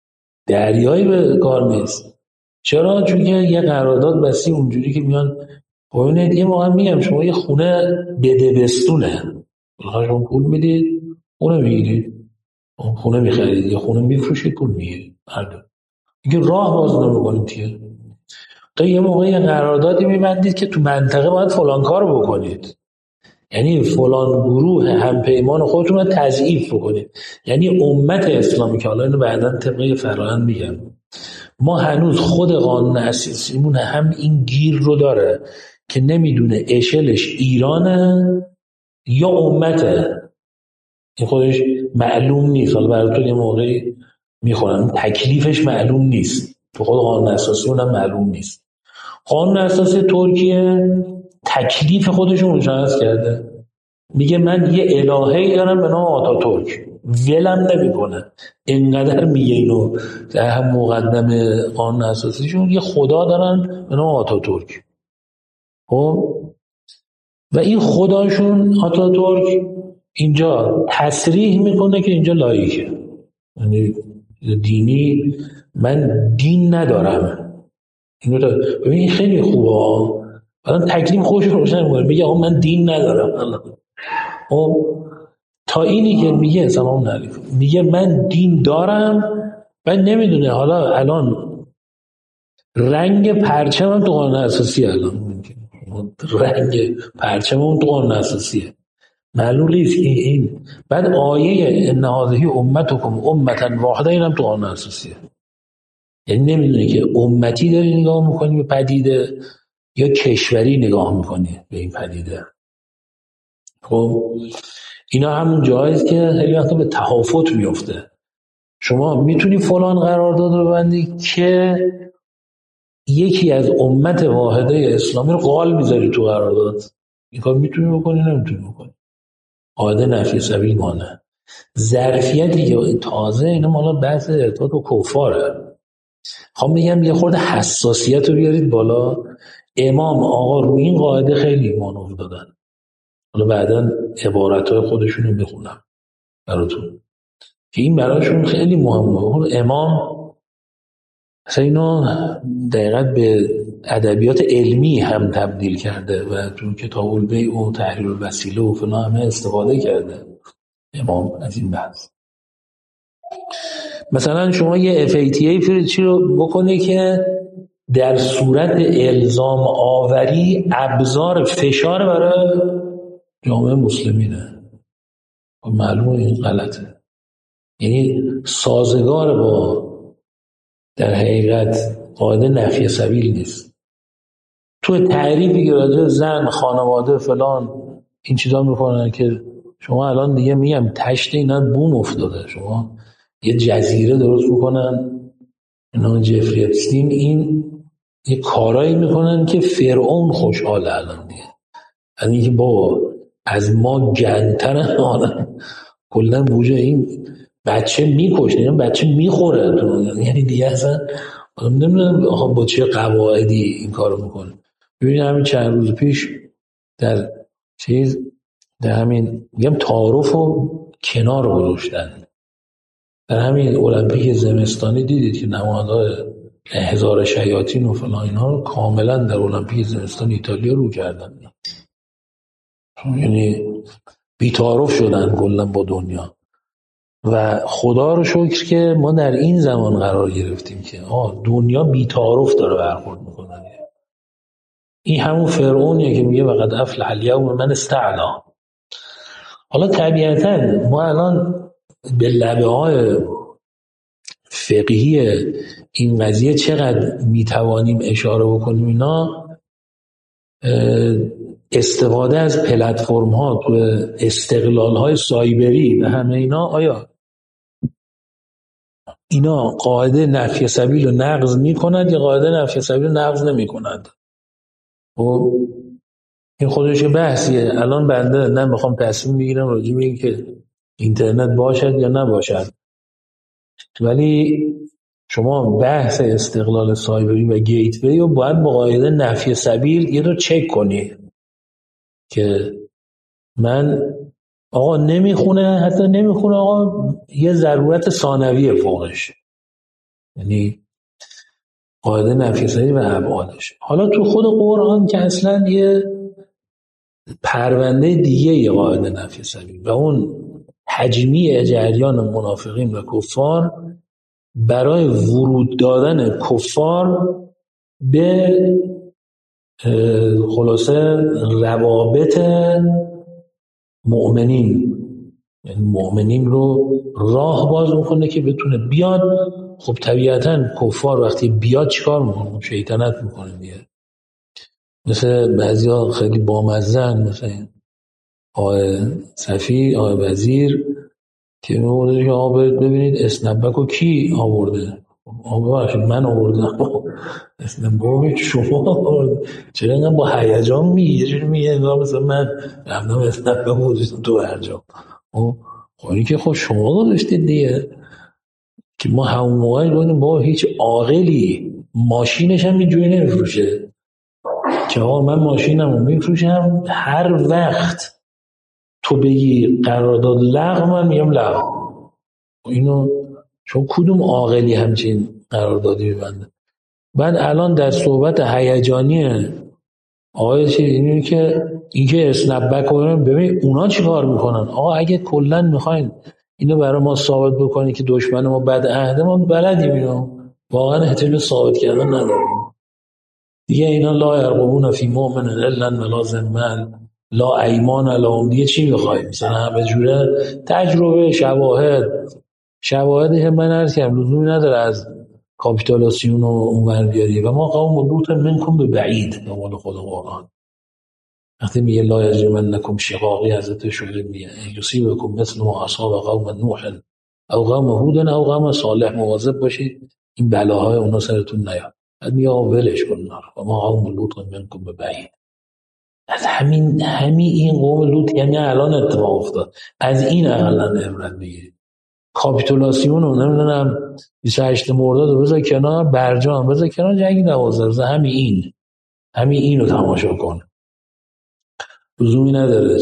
دریایی به کار نیست. چرا؟ چون که یه قرارداد بسی اونجوری که میان ببینید یه موقع میگم شما یه خونه بدبستونه شما پول میدید اونو میگیرید، خونه میخرید یا خونه میفروشید پول میگیرید، هر دو دیگه راه باز نمیکنید دیگه. تا یه موقع یه قراردادی میبندید که تو منطقه باید فلان کارو بکنید، یعنی فلان گروه همپیمان خودتون رو تضعیف بکنید. یعنی امت اسلامی که حالا اینو بعداً طبقه فرآیند میگم، ما هنوز خود قانون اساسیمون هم این گیر رو داره که نمیدونه اشلش ایرانه یا امته، این خودش معلوم نیست. حالا براتون یه موقعی میخونم تکلیفش معلوم نیست، تو خود قانون اساسی اونم معلوم نیست. قانون اساسی ترکیه تکلیف خودشون مشخص کرده، میگه من یه الهه‌ای دارم به نام آتاتورک، ولم نمیکنه. اینقدر میگه اینو در هم مقدمه قانون اساسیشون یه خدا دارن به نام آتاتورک. خب و این خداشون آتاتورک اینجا تصریح میکنه که اینجا لایکه، یعنی دینی من دین ندارم. اینو ببین این خیلی خوبه، الان تکلیف خوش روشن میکنه، میگه آقا من دین ندارم. خب تا اینی که میگه سلام علیکم میگه من دین دارم و نمیدونه حالا الان رنگ پرچمم تو قانون اساسی، الان رنگ پرچمم تو قانون اساسیه، معلوم نیست که این بعد آیه ان هذه امتکم امتا واحده اینم تو قانون اساسیه. یعنی نمیدونه که امتی داری نگاه میکنی به پدیده یا کشوری نگاه میکنی به این پدیده. خب اینا همون جاییه که خیلی وقتا به تهافت میفته. شما میتونی فلان قرارداد رو ببندی که یکی از امت واحده اسلامی رو قال میذاری تو قرارداد، این کار میتونی بکنی نمیتونی بکنی، قاعده نفی سبیل مانه. ظرفیتی که تازه اینا مالا بحث ارتباط با کفاره. خب میگم یه خورده حساسیت رو بیارید بالا. امام آقا روی این قاعده خیلی مانور دادن، حالا بعداً عبارتهای خودشون رو میخونم براتون که این براشون خیلی مهمه. امام اصلا اینو دقیقاً به ادبیات علمی هم تبدیل کرده و تو کتاب البیع و تحریر الوسیله و فلان همه استفاده کرده امام از این بحث. مثلا شما یه اف ای تی ای چی رو بکنه که در صورت الزام آوری ابزار فشار برای جامعه مسلمینه. معلومه این غلطه، یعنی سازگار با در حقیقت قاعده نفی سبیل نیست. تو تعریفی که راجع زن، خانواده، فلان این چیزا میکنن که شما الان دیگه میگم تشت اینا بوم افتاده، شما یه جزیره درست میکنن اینا جفری اپستین، این یه کارایی میکنن که فرعون خوشحاله الان دیگه، یعنی که بابا از ما گندترن آدم کلا بوجه این بچه میکشه، این بچه میخوره، یعنی دیگه اصلا آدم نمیدونم آخه با چه قواعدی این کارو میکنه. ببینید همین چند روز پیش در چیز در همین میگم تعارف و کنار گذاشتن در همین المپیک زمستانی، دیدید که نمادهای هزار شیاطین و فلان اینها رو کاملا در المپیک زمستان ایتالیا رو کردن، یعنی بی‌تعارف شدن کلا با دنیا. و خدا رو شکر که ما در این زمان قرار گرفتیم که آه دنیا بی‌تعارف داره برخورد میکنه. این همون فرعونیه که میگه وقد افلح الیوم من استعلا. حالا طبیعتا ما الان به لبه های فقهی این قضیه چقدر میتوانیم اشاره بکنیم، اینا استفاده از پلتفرم ها تو استقلال های سایبری و همه اینا، آیا اینا قاعده نفی سبیل رو نقض میکنند یا قاعده نفی سبیل رو نقض نمیکنند؟ و این خودش بحثیه. الان بنده نه میخوام تصمیم بگیرم راجع به این که اینترنت باشد یا نباشد، ولی شما بحث استقلال سایبری و گیتوی رو باید با قاعده نفی سبیل یه رو چک کنی که من آقا نمیخونه، حتی نمیخونه آقا یه ضرورت ثانویه فوقش، یعنی قاعده نفی سبیل و ابعادش. حالا تو خود قرآن که اصلا یه پرونده دیگه یه قاعده نفی سبیل و اون تجمیع جریان منافقین و کفار برای ورود دادن کفار به خلاصه روابط مؤمنین، یعنی مؤمنین رو راه باز میکنه که بتونه بیاد. خب طبیعتا کفار وقتی بیاد چیکار میکنه؟ شیطنت میکنه دیگه. مثل بعضی ها خیلی بامزن، مثل آقای صفی، آقای وزیر که میگه که آقا برید ببینید اسنپبک رو کی آورده. آقا ببخشید من آوردم. اسنپبک شما آورد، چرا اینقدر با هیجان میگی؟ یه جوری میگه انگار مثلا من رفتم اسنپبک گذاشتم تو برجام. خب این که خب شما گذاشتید دیگه، که ما همون موقع بودیم با هیچ عاقلی ماشینش هم اینجوری نمیفروشه که آقا من ماشینمو میفروشم هر وقت تو بگی قرارداد لغو من میگم لغو. اینو چون کدوم عاقلی همچین قراردادی میبنده؟ بعد الان در صحبت هیجانی آقای چیز اینه که اینکه اسنپبک رو ببین اونا چی کار میکنن. آقا اگه کلا میخواین اینو برای ما ثابت بکنی که دشمن ما بد عهده، ما بلدیم اینو، واقعا احتمال ثابت کردن نداریم دیگه. اینا لا یرقبون فی مؤمن الا ولا ذمه لا ایمان لهم، دیگه چی میخوای؟ مثلا همه جوره تجربه، شواهد شواهدی هم من عرض کردم لزومی نداره از کاپیتولاسیون و اونور بیاری. و ما قوم لوط منکم به بعید، به قول خود قرآن وقتی میگه لا یجرمنکم شقاقی، حضرت شعیب میگه یصیبکم مثل ما اصاب قوم نوح او قوم هود او قوم صالح، مواظب باشید این بلاهای اونا سرتون نیاد. بعد میگه ولش کن و ما قوم لوط منکم به بعید. از همین همین این قوم لوط یعنی الان اتفاق افتاد، از این اقلا عبرت بگیرید. کاپیتولاسیون رو نمیدونم بیست و هشتم مرداد رو بذار کنار، برجام بذار کنار، جنگ دوازده، همین این همین این رو تماشا کن، لزومی نداره.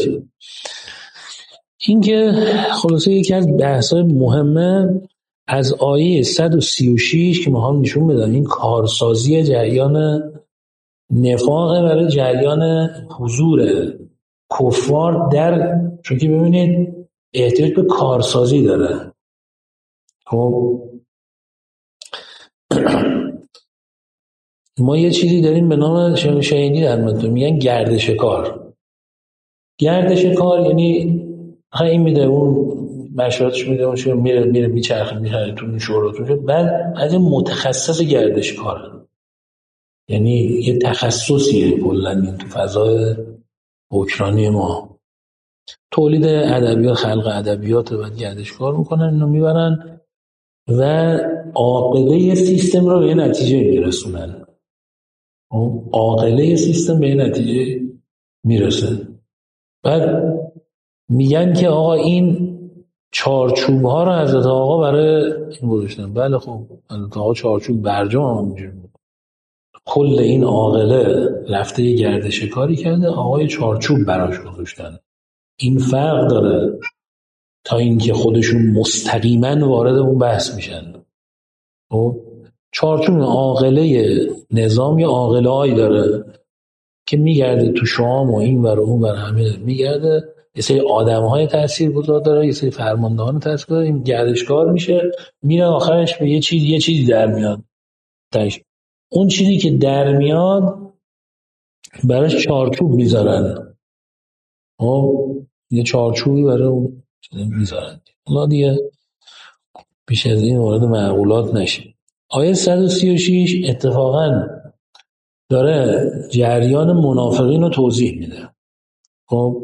این که خلاصه یکی از بحث‌های مهمه از آیه صد و سی و شش که ما هم نشون بدن این کارسازی جریان نفاق برای جریان حضور کفار در، چون که ببینید احتیاج به کارسازی داره. خب ما یه چیزی داریم به نام شنیدید حتما میگن گردش کار. گردش کار یعنی این میده اون مشورتش میده اون میره میره میچرخه میره تو شوراتون، بعد از این متخصص گردش کاره، یعنی یه تخصصیه کلا این تو فضای اوکراینی ما تولید ادبیات، خلق ادبیات و گردش کار میکنن، اینو میبرن و عاقبه سیستم رو به نتیجه میرسونن. عاقله سیستم به نتیجه میرسه. بعد میگن که آقا این چارچوب ها رو حضرت آقا برای این گذاشتن. بله خب حضرت آقا چارچوب برجام همونجور بود. کل این عاقله رفته یه گردش کاری کرده، آقای چارچوب براش گذاشتن. این فرق داره تا اینکه خودشون مستقیما وارد اون بحث میشن. خب چارچوب عاقله نظام یا عاقله هایی داره که میگرده تو شام و این ور و اون ور همه میگرده، یه سری آدم های تاثیرگذار داره، یه سری فرماندهان تاثیرگذار، این گردشگار میشه، میره آخرش به یه چیز یه چیزی در میاد. تاش. اون چیزی که در میاد براش چارچوب میذارن. خب یه چارچوبی برای اون میذارن. الله دیگه بیش از این وارد معقولات نشه. آیه صد و سی و شش اتفاقاً داره جریان منافقین رو توضیح میده. خب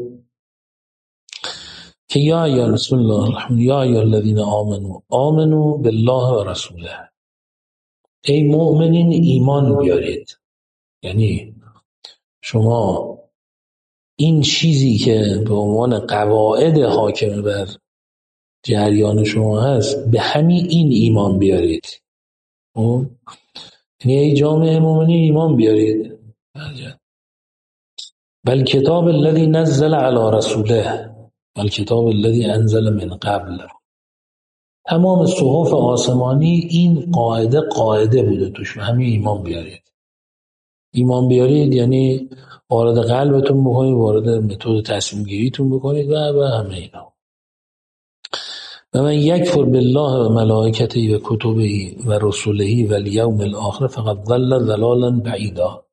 که یا یا بسم الله الرحمن یا یا الذین آمنو آمنو بالله و رسوله، ای مؤمنین ایمان بیارید. یعنی شما این چیزی که به عنوان قواعد حاکم بر جریان شما هست به همین این ایمان بیارید. یعنی ای جامعه مؤمنین ایمان بیارید. بل کتاب الذی نزل علی رسوله بل کتاب الذی انزل من قبل، تمام صحف آسمانی این قاعده قاعده بوده توش، همین ایمان بیارید. ایمان بیارید یعنی وارد قلبتون بکنید، وارد متد تصمیم گیریتون بکنید و و همه اینا. و من یکفر بالله و ملائکته و کتبه و رسله و الیوم الاخر فقد ضل ضلالا بعیدا.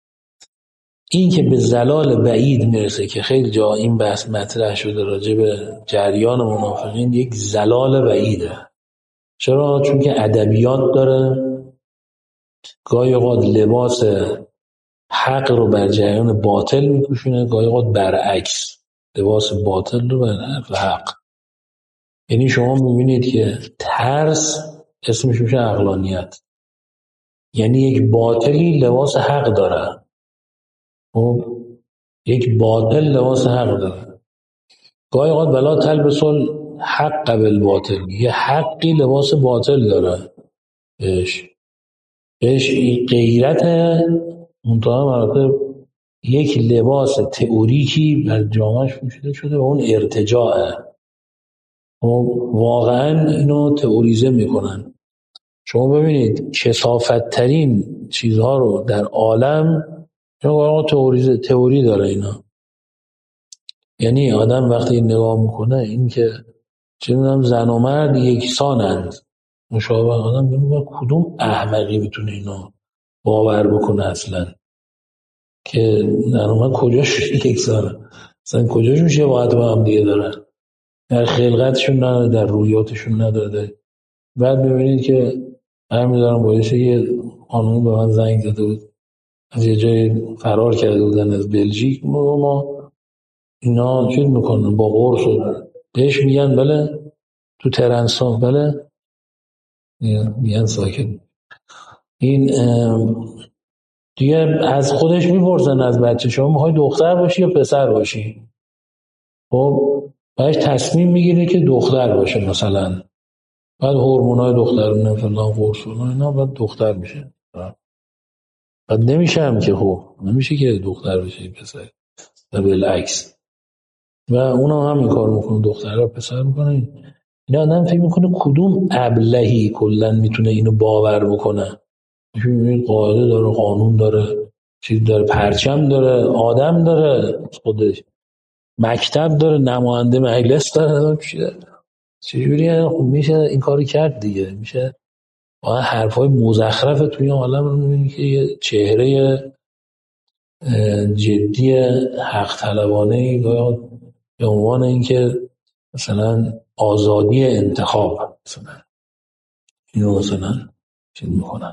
این که به ضلال بعید میرسه که خیلی جا این بحث مطرح شده راجع به جریان منافقین، یک ضلال بعیده. چرا؟ چون که ادبیات داره، گاهی اوقات لباس حق رو بر جریان باطل میپوشونه، گاهی اوقات برعکس لباس باطل رو بر حق. یعنی شما میبینید که ترس اسمش میشه عقلانیت، یعنی یک باطلی لباس حق داره. خب یک باطل لباس حق داره. گاهی اوقات ولا تلبسوا حق بالباطل، یه حقی لباس باطل داره. بهش بهش غیرت منتها مراتب یک لباس تئوریکی بر جامعش پوشیده شده و اون ارتجاعه. خب واقعا اینو تئوریزه میکنن. شما ببینید کثافت ترین چیزها رو در عالم واقعا تئوریزه تئوری داره اینا. یعنی آدم وقتی نگاه میکنه این که چه میدونم زن و مرد یکسانند، مشابه، آدم میگه کدوم احمقی میتونه اینو باور بکنه اصلا که زن و مرد کجاش یکسانه، اصلا کجاشون شباهت با هم دیگه دارن، در خلقتشون نداره، در رویاتشون نداره. بعد ببینید که همین دارم باید یه قانونی به من زنگ زده بود، از یه جای فرار کرده بودن از بلژیک، ما ما اینا چیز میکنن با قرص و بهش میگن بله تو ترنسان بله میگن ساکت. این دیگه از خودش میپرسن از بچه شما میخوای دختر باشی یا پسر باشی؟ خب باش تصمیم میگیره که دختر باشه مثلا، بعد هورمونای دخترونه فلان قرص و اینا بعد دختر میشه. بعد نمیشه هم که خب نمیشه که دختر بشه پسر و بالعکس، و اونم هم این کار میکنه، دختر رو پسر میکنه. این آدم فکر میکنه کدوم ابلهی کلا میتونه اینو باور بکنه. میبینید قاعده داره، قانون داره، چیز داره، پرچم داره، آدم داره، خودش مکتب داره، نماینده مجلس داره. چجوری خب میشه این کاری کرد دیگه؟ میشه و حرفای مزخرف توی عالم رو می‌بینی که یه چهره جدی حق طلبانه یا به عنوان اینکه مثلا آزادی انتخاب مثلا اینو مثلا چیز میکنن.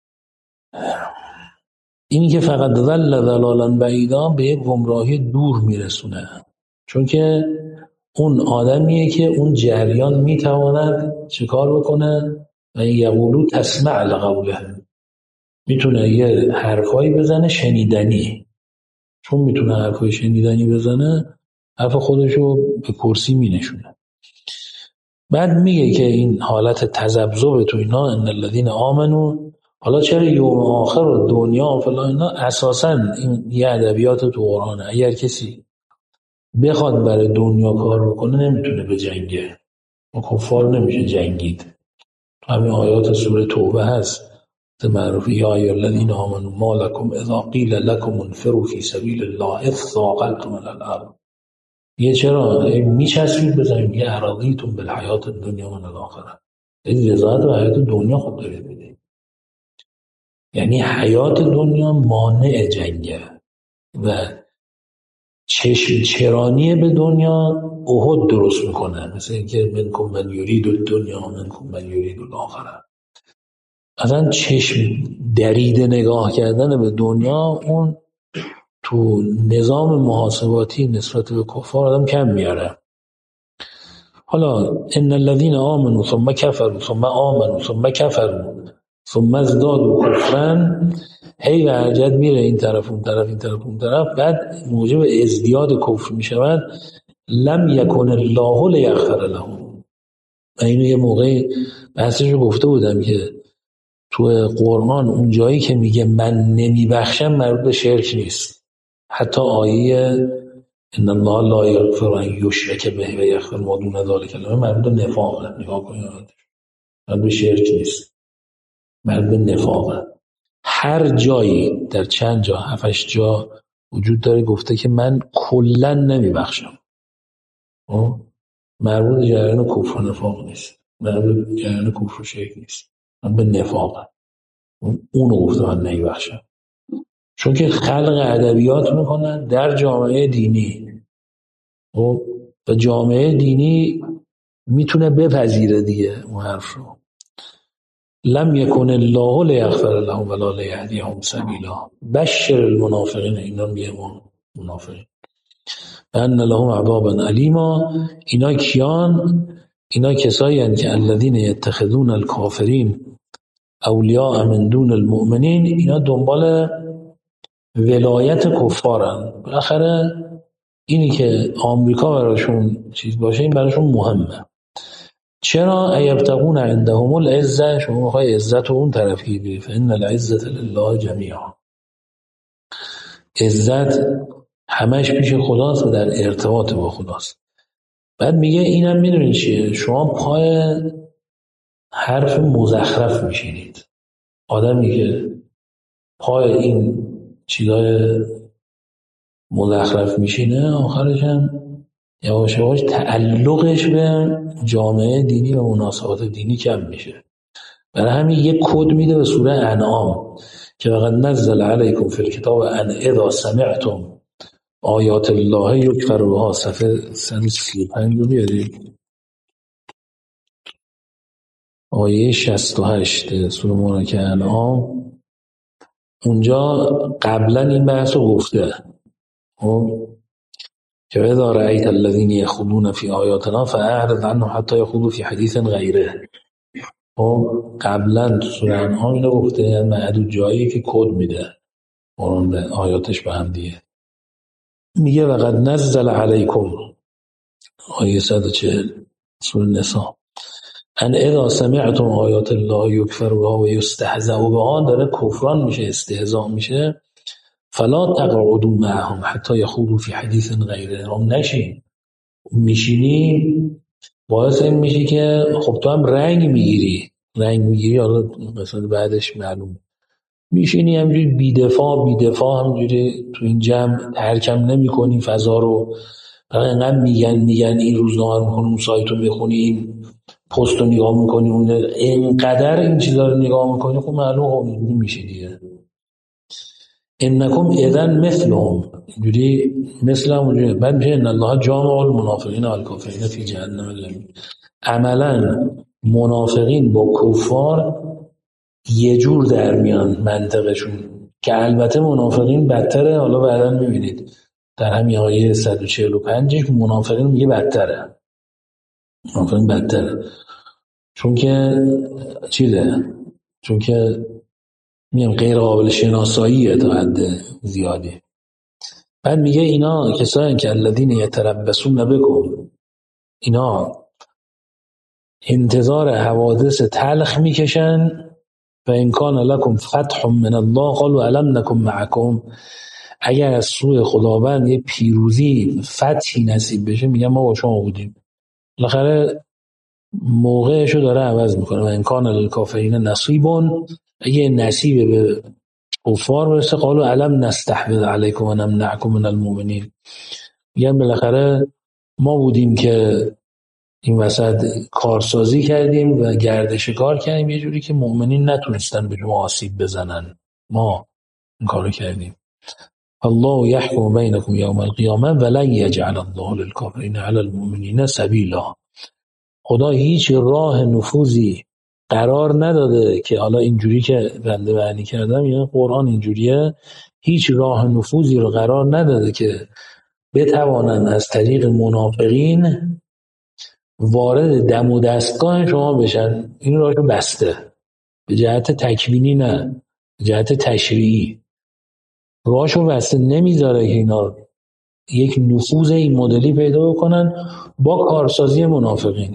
اینی که فقط ذل ذلالا بعیدا به یک گمراهی دور میرسونه، چون که اون آدمیه که اون جریان میتواند چیکار بکنه و یقولو تسمع لقوله، میتونه یه حرفایی بزنه شنیدنی، چون میتونه حرفای شنیدنی بزنه حرف خودشو به کرسی مینشونه. بعد میگه که این حالت تذبذب تو اینا ان الذین آمنو، حالا چرا یوم آخر و دنیا و فلان اینا اساسا این یه ادبیات تو قرآنه. اگر کسی بخواد برای دنیا کار بکنه نمیتونه به جنگه، با کفار نمیشه جنگید. تو همین آیات سوره توبه هست معروف یا ایها الذین آمنوا ما لکم اذا قیل لکم انفروا فی سبیل الله اثاقلتم الی الارض. یه چرا میچسبید بزنید یه اراضیتون بالحیات الدنیا من الاخره، این رضایت و حیات دنیا خود دارید میدید. یعنی حیات دنیا مانع جنگه و چشم چرانی به دنیا احد درست میکنه، مثل اینکه منکم من یرید الدنیا منکم من یرید الاخره. اصلا چشم دریده نگاه کردن به دنیا اون تو نظام محاسباتی نسبت به کفار آدم کم میاره. حالا ان الذين آمنوا ثم كفروا ثم آمنوا ثم كفروا ثم ازدادوا كفرا، هی و ارجد میره این طرف اون طرف این طرف اون طرف، بعد موجب ازدیاد کفر میشود. لم یکن الله لیغفر لهم. من اینو یه موقع بحثشو گفته بودم که تو قرآن اون جایی که میگه من نمیبخشم مربوط به شرک نیست. حتی آیه ان الله لا یغفر ان یشرک به و یغفر ما دون ذلک لمن مربوط به نفاقه. نگاه کنید مربوط به شرک نیست، مربوط به نفاقه. هر جایی در چند جا هفتش جا وجود داره گفته که من کلا نمیبخشم، مربوط به جریان کفر و نفاق نیست، مربوط به جریان کفر و شرک نیست، مربوط به نفاقه. اونو گفته من نمیبخشم، چون که خلق ادبیات میکنن در جامعه دینی و جامعه دینی میتونه بپذیره دیگه اون حرف رو. لم یکن الله لیغفر لهم ولا لیهدیهم سبیلا بشر المنافقین. اینا میگه منافقین ان لهم عذابا الیما. اینا کیان؟ اینا کسایی هستند که الذین یتخذون الکافرین اولیاء من دون المؤمنین. اینا دنبال ولایت کفارن. بالاخره اینی که آمریکا براشون چیز باشه این براشون مهمه. چرا؟ ایبتغون عندهم العزه. شما میخوای عزت رو اون طرف گیری، فان العزة لله جمیعا. عزت همش پیش خداست و در ارتباط با خداست. بعد میگه اینم میدونید چیه؟ شما پای حرف مزخرف میشینید. آدمی که پای این چیزای مزخرف میشینه آخرش هم یواش یواش تعلقش به جامعه دینی و مناسبات دینی کم میشه. برای همین یک کد میده به سوره انعام که وقد نزل علیکم فی الکتاب ان اذا سمعتم آیات الله یکفر بها. صفحه صد و سی و پنج رو بیارید، آیه شصت و هشت سوره مبارکه انعام. اونجا قبلا این بحث رو گفته که اذا رأیت الذین یخوضون فی آیاتنا فاعرض عنهم حتی یخوضوا فی حدیث غیره. قبلا سوره انعام اینو گفته، یعنی معدود جایی که کد میده قرآن به آیاتش به هم دیگه. میگه وقد نزل علیکم، آیه صد و چهل سوره نساء، ان اذا سمعتم آیات الله یکفر بها و یستهزأ بها، داره کفران میشه، استهزاء میشه. فلا تقعدوا معهم حتی یخوضوا فی حدیث غیره. هم نشین، میشینی باعث این میشه که خب تو هم رنگ میگیری رنگ میگیری حالا مثلا بعدش معلوم میشینی همجوری بیدفاع بیدفاع همجوری تو این جمع ترکم نمی کنی فضا رو. اینقدر میگن میگن این روزنامه رو میخونی اون سایت رو میخونی این پست رو نگاه میکنی اون اینقدر این چیزا رو نگاه میکنی، خب معلوم خب اینجوری میشه دیگه. انکم اذن مثلهم، اینجوری مثل همونجوری. بعد میشه ان الله جامع المنافقین والکافرین فی جهنم جمیعا. عملا منافقین با کفار یه جور در میان منطقشون، که البته منافقین بدتره. حالا بعدا میبینید در همین آیه صد و چهل و پنج منافقین میگه بدتره، منافقین بدتره چون که چیزه، چون که میگم غیر قابل شناساییه تا حد زیادی. بعد میگه اینا کسایی که الذین یتربصون بکم، اینا انتظار حوادث تلخ میکشن. و ان کان لکم فتح من الله قالوا الم نکن معکم، اگر از سوی خداوند یه پیروزی فتحی نصیب بشه میگن ما با شما بودیم. بالاخره موقعشو داره عوض میکنه. و ان کان للکافرین نصیبون، اگه نصیب به کفار برسه قالوا الم نستحوذ علیکم و نمنعکم من المؤمنین، میگن بالاخره ما بودیم که این وسط کارسازی کردیم و گردش کار کردیم یه جوری که مؤمنین نتونستن به شما آسیب بزنن، ما این کارو کردیم. الله یحکم بینکم یوم القیامه ولن یجعل الله للکافرین علی المؤمنین سبیلا. خدا هیچ راه نفوذی قرار نداده که حالا اینجوری که بنده معنی کردم، یعنی قرآن اینجوریه، هیچ راه نفوذی رو قرار نداده که بتوانند از طریق منافقین وارد دم و دستگاه شما بشن. این راهشو بسته، به جهت تکوینی نه، به جهت تشریعی راهشو بسته، نمیذاره که اینا یک نفوذ این مدلی پیدا بکنن با کارسازی منافقین.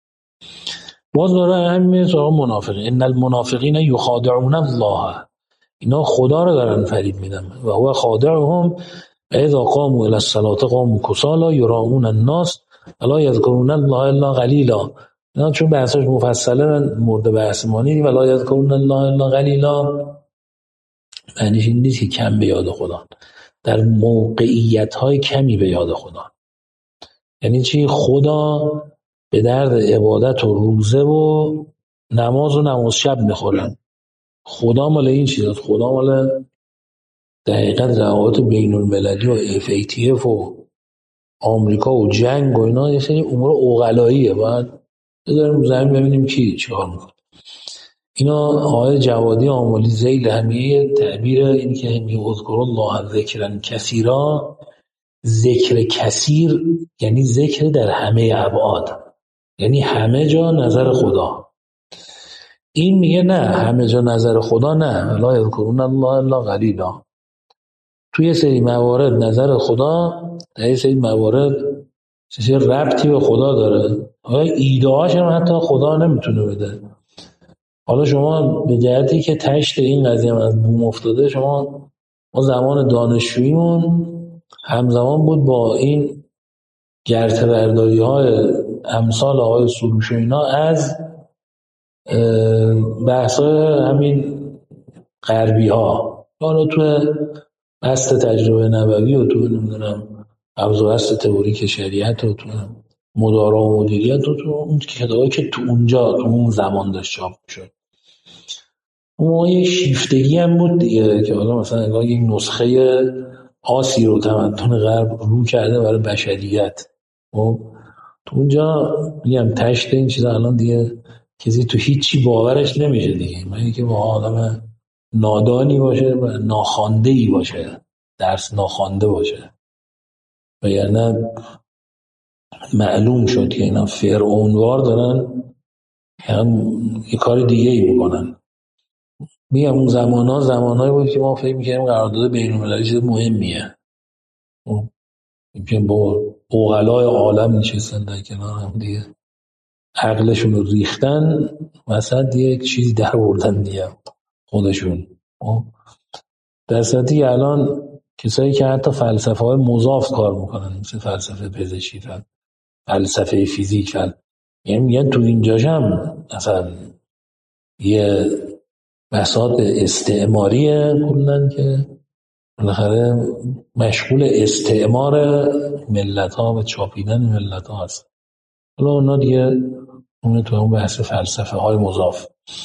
باز داره همین سراغ منافقین، ان المنافقین یخادعون الله، اینا خدا رو دارن فریب میدن. و هو خادعهم اذا قاموا الى الصلاه قاموا كسالى يراؤون الناس ولا یذکرون الله الا قلیلا. اینا چون بحثش مفصله من مورد بحث ما نیست. ولا یذکرون الله الا قلیلا معنیش این نیست که کم به یاد خدا، در موقعیت های کمی به یاد خدا. یعنی چی؟ خدا به درد عبادت و روزه و نماز و نماز شب میخورن. خدا مال این چیزاست، خدا مال دقیقاً روابط بین المللی و اف ای تی اف و آمریکا و جنگ و اینا یه سری امور عقلاییه. باید بذاریم زمین ببینیم کی چیکار میکنه. اینا آقای جوادی آملی ذیل همیه تعبیر این که میگه اذکر الله ذکرا کثیرا، ذکر کثیر یعنی ذکر در همه ابعاد، یعنی همه جا نظر خدا. این میگه نه، همه جا نظر خدا نه، لا یذکرون الله الا قلیلا. توی سری موارد نظر خدا، در سری موارد چیزی ربطی به خدا داره، ایده‌هاش هم حتی خدا نمیتونه بده. حالا شما به جهتی که تشت این قضیه از بوم افتاده، شما ما زمان دانشجوییمون همزمان بود با این گرته برداری های امثال آقای سروش و اینا از بحث همین غربی ها. حالا تو بحث تجربه نبوی و تو نمیدونم ابزار بحث تئوریک شریعت و تو مدارا و مدیریت و تو اون کتابایی که تو اونجا تو اون زمان داشت چاپ شد، اون یه شیفتگی هم بود دیگه که حالا مثلا انگار یک نسخه آسی رو تمدن غرب رو کرده برای بشریت. خب تو اونجا میگم تشت این چیزا الان دیگه کسی تو هیچی باورش نمیشه دیگه، من اینکه با آدم نادانی باشه و ناخوانده‌ای باشه، درس ناخوانده باشه، و یعنی معلوم شد که اینا فرعونوار دارن هم یه کار دیگه ای میکنن. میگم اون زمان ها زمان هایی بود که ما فکر میکنیم قرارداد بین المللی چیز مهمیه، میگم با عقلای عالم نشستن در کنار هم دیگه، عقلشون رو ریختن وسط یک چیزی در بردن دیگه خودشون. در صورتی الان کسایی که حتی فلسفه های مضاف کار میکنن، مثل فلسفه پزشکی، فلسفه فیزیک، فل... یعنی میگن تو اینجاش هم مثلا یه بساط استعماریه کلن که بالاخره مشغول استعمار ملت ها و چاپیدن ملت ها هست. حالا اونا دیگه اون تو اون بحث فلسفه های مضاف.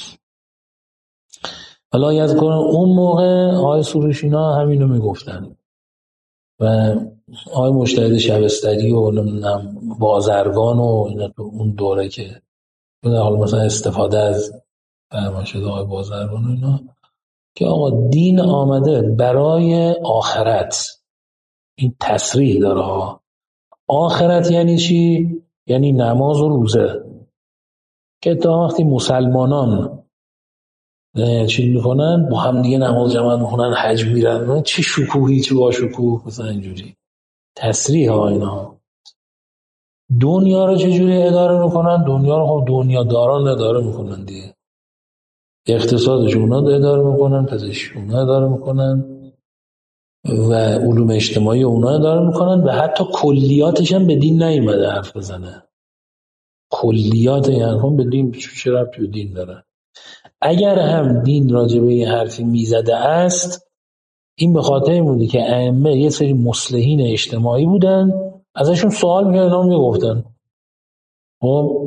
حالا از کنم اون موقع آقای سروش اینا همینو میگفتن و آقای مجتهد شبستری و نمیدونم بازرگان و اینا تو اون دوره که حالا مثلا استفاده از فرمایشات آقای بازرگان و اینا که آقا دین آمده برای آخرت. این تصریح داره. آخرت یعنی چی؟ یعنی نماز و روزه که تا وقتی مسلمانان چی میکنن با هم دیگه نماز جماعت میکنن، حج میرن، چه شکوهی چه با شکوه، مثلا اینجوری تصریح ها. اینا دنیا رو چجوری اداره میکنن؟ دنیا رو خب دنیا داران اداره میکنن دیگه. اقتصادش اونا اداره میکنن، پزشکی اونا اداره میکنن و علوم اجتماعی اونا اداره میکنن و حتی کلیاتش هم به دین نیومده حرف بزنه. کلیات یعنی به دین چه ربطی به دین داره؟ اگر هم دین راجبه یه حرفی میزده است، این به خاطر این بوده که ائمه یه سری مصلحین اجتماعی بودن، ازشون سوال میکردن اینا میگفتن. خب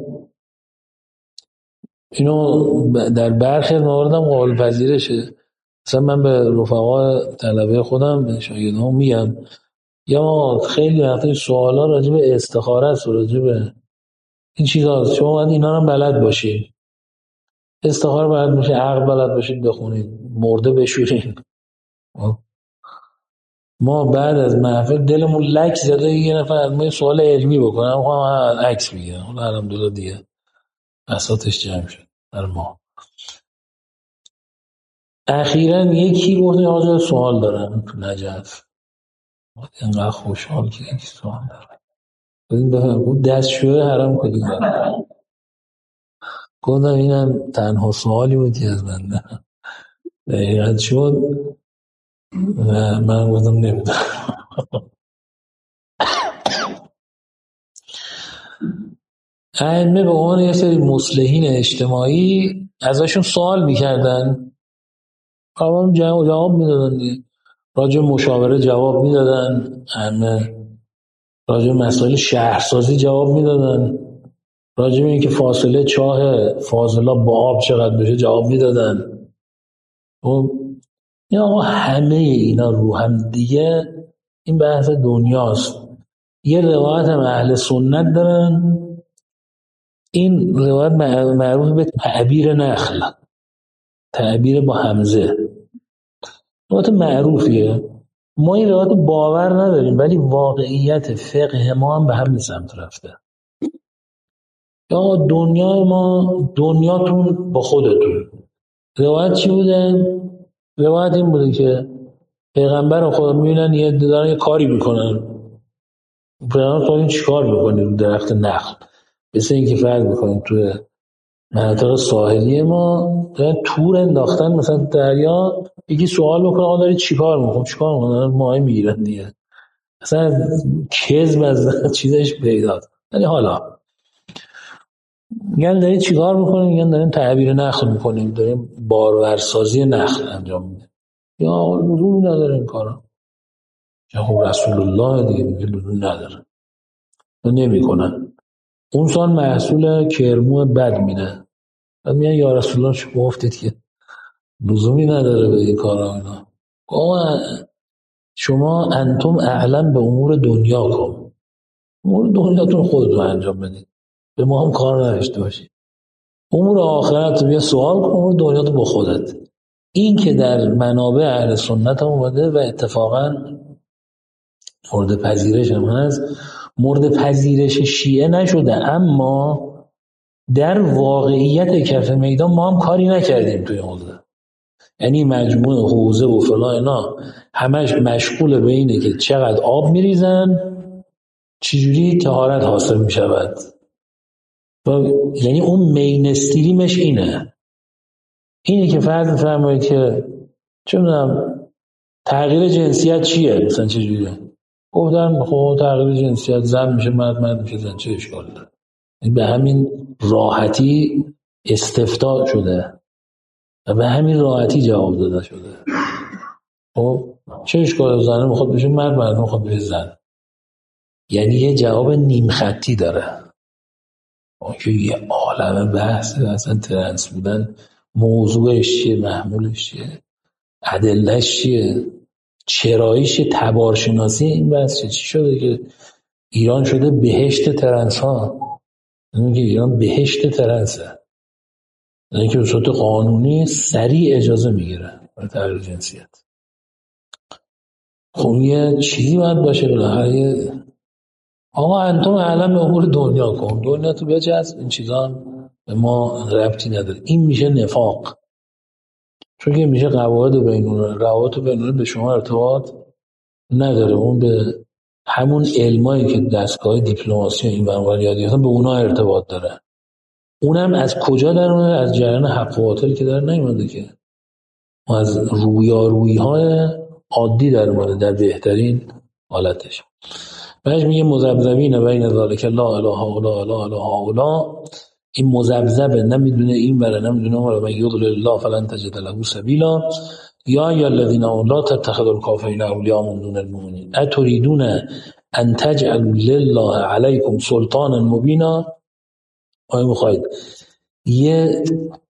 اینو در برخی از موارد هم قابل پذیرشه. مثلا من به رفقا طلبه خودم به شاگردام میگم یا ما خیلی وقتا سوالا راجع به استخاره است، راجع به این چیزاست، شما باید اینا هم بلد باشید. استخاره بلد باشید، عقل بلد باشید، بخونید، مرده بشورید. ما بعد از محفل دلمون لک زده یه نفر از ما سوال علمی بکنه، هم عکس میگیرن. حالا الحمدلله دیگه بساطش جمع شد در ما. اخیراً یکی گفت آقا سوال دارم تو نجف. اینقدر خوشحال که یک سوال دارم. بودیم بفهم بود دست شوه حرام کدی دارم. گفتم اینم تنها سوالی بود که از من دارم. دقیقت شد و من گفتم نمیدونم. ائمه به عنوان یه سری مصلحین اجتماعی ازشون سوال میکردن، هم جواب جواب میدادن دیگه. راجع مشاوره جواب میدادن، ائمه راجع مسائل شهرسازی جواب میدادن، راجع به اینکه فاصله چاه فاضلا با آب چقدر بشه جواب میدادن. خب این آقا همه اینا رو هم دیگه این بحث دنیاست. یه روایت هم اهل سنت دارن، این روایت معروف به تعبیر نخل، تعبیر با همزه، روایت معروفیه. ما این روایت باور نداریم ولی واقعیت فقه ما هم به همین سمت رفته. یا دنیا ما دنیاتون با خودتون. روایت چی بوده؟ روایت این بوده که پیغمبر خدا میبینن یه دارن یه کاری میکنن، پیغمبر خدا این چی کار میکنی درخت نخل؟ مثل این که فرق میکنیم توی مناطق ساحلی ما دارن تور انداختن مثلا دریا، یکی سوال میکنه آقا داری چی کار میکنی؟ چی کار میکنی؟ ماهی میگیرن دیگه. اصلا کذب از چیزش پیداد. یعنی حالا میگن دارید چیکار میکنیم؟ میگن داریم تعبیر نخل میکنیم، داریم بارورسازی نخل انجام میدیم. یا لزومی نداره این کارا. یا خب رسول الله دیگه میگه لزومی نداره و نمیکنن. اون سال محصول کرمو بد میده، بعد میگن یا رسول الله شما گفتید که لزومی نداره به این کارا. اینا آقا شما انتم اعلم به امور دنیا کن، امور دنیاتون خودتون انجام بدید، به ما هم کار نداشته باشید. امور آخرت رو بیا سوال کن، امور دنیا رو با خودت. این که در منابع اهل سنت هم اومده و اتفاقا مورد پذیرش هم هست، مورد پذیرش شیعه نشده، اما در واقعیت کف میدان ما هم کاری نکردیم توی حوزه. یعنی مجموعه حوزه و فلان اینا همش مشغول به اینه که چقدر آب میریزن، چجوری طهارت حاصل میشود. یعنی اون مینستریمش اینه اینه که فرض فرمایید که چه میدونم تغییر جنسیت چیه، مثلا چجوریه، گفتن خب تغییر جنسیت زن میشه مرد، مرد میشه زن، چه اشکال داره؟ به همین راحتی استفتاء شده و به همین راحتی جواب داده شده. خب چه اشکال، زنه میخواد بشه مرد، مرد میخواد بشه زن. یعنی یه جواب نیم خطی داره. که یه عالم بحث اصلا ترنس بودن، موضوعش چیه، محمولش چیه، ادلهش چیه، چراییش، تبارشناسی این بحث چی شده که ایران شده بهشت ترنس ها. میگه ایران بهشت ترنسه، یعنی که به صورت قانونی سریع اجازه میگیره برای تغییر جنسیت. خب یه چیزی باید باشه بالاخره. آقا انتم اعلم به امور دنیا کن، دنیا تو بجز، این چیزا به ما ربطی نداره. این میشه نفاق، چون که میشه قواعد بین‌الملل، روابط بین‌الملل به شما ارتباط نداره، اون به همون علمایی که دستگاه دیپلماسی این برنامه یاد گرفتن به اونا ارتباط داره. اونم از کجا در اومده؟ از جریان حق و باطل که در نیومده که، از رویارویی های عادی در اومده در بهترین حالتش. بعدش میگه مذبذبین بین ذالک لا اله الا لا اله الا، این مذبذبه، نمیدونه این بره نمیدونه اون، من یضلل الله فلن تجد له سبیلا. یا یا الذین لا تتخذوا الکافرین اولیاء من دون المؤمنین اتریدون ان تجعلوا لله علیکم سلطانا مبینا. آیا میخواید یه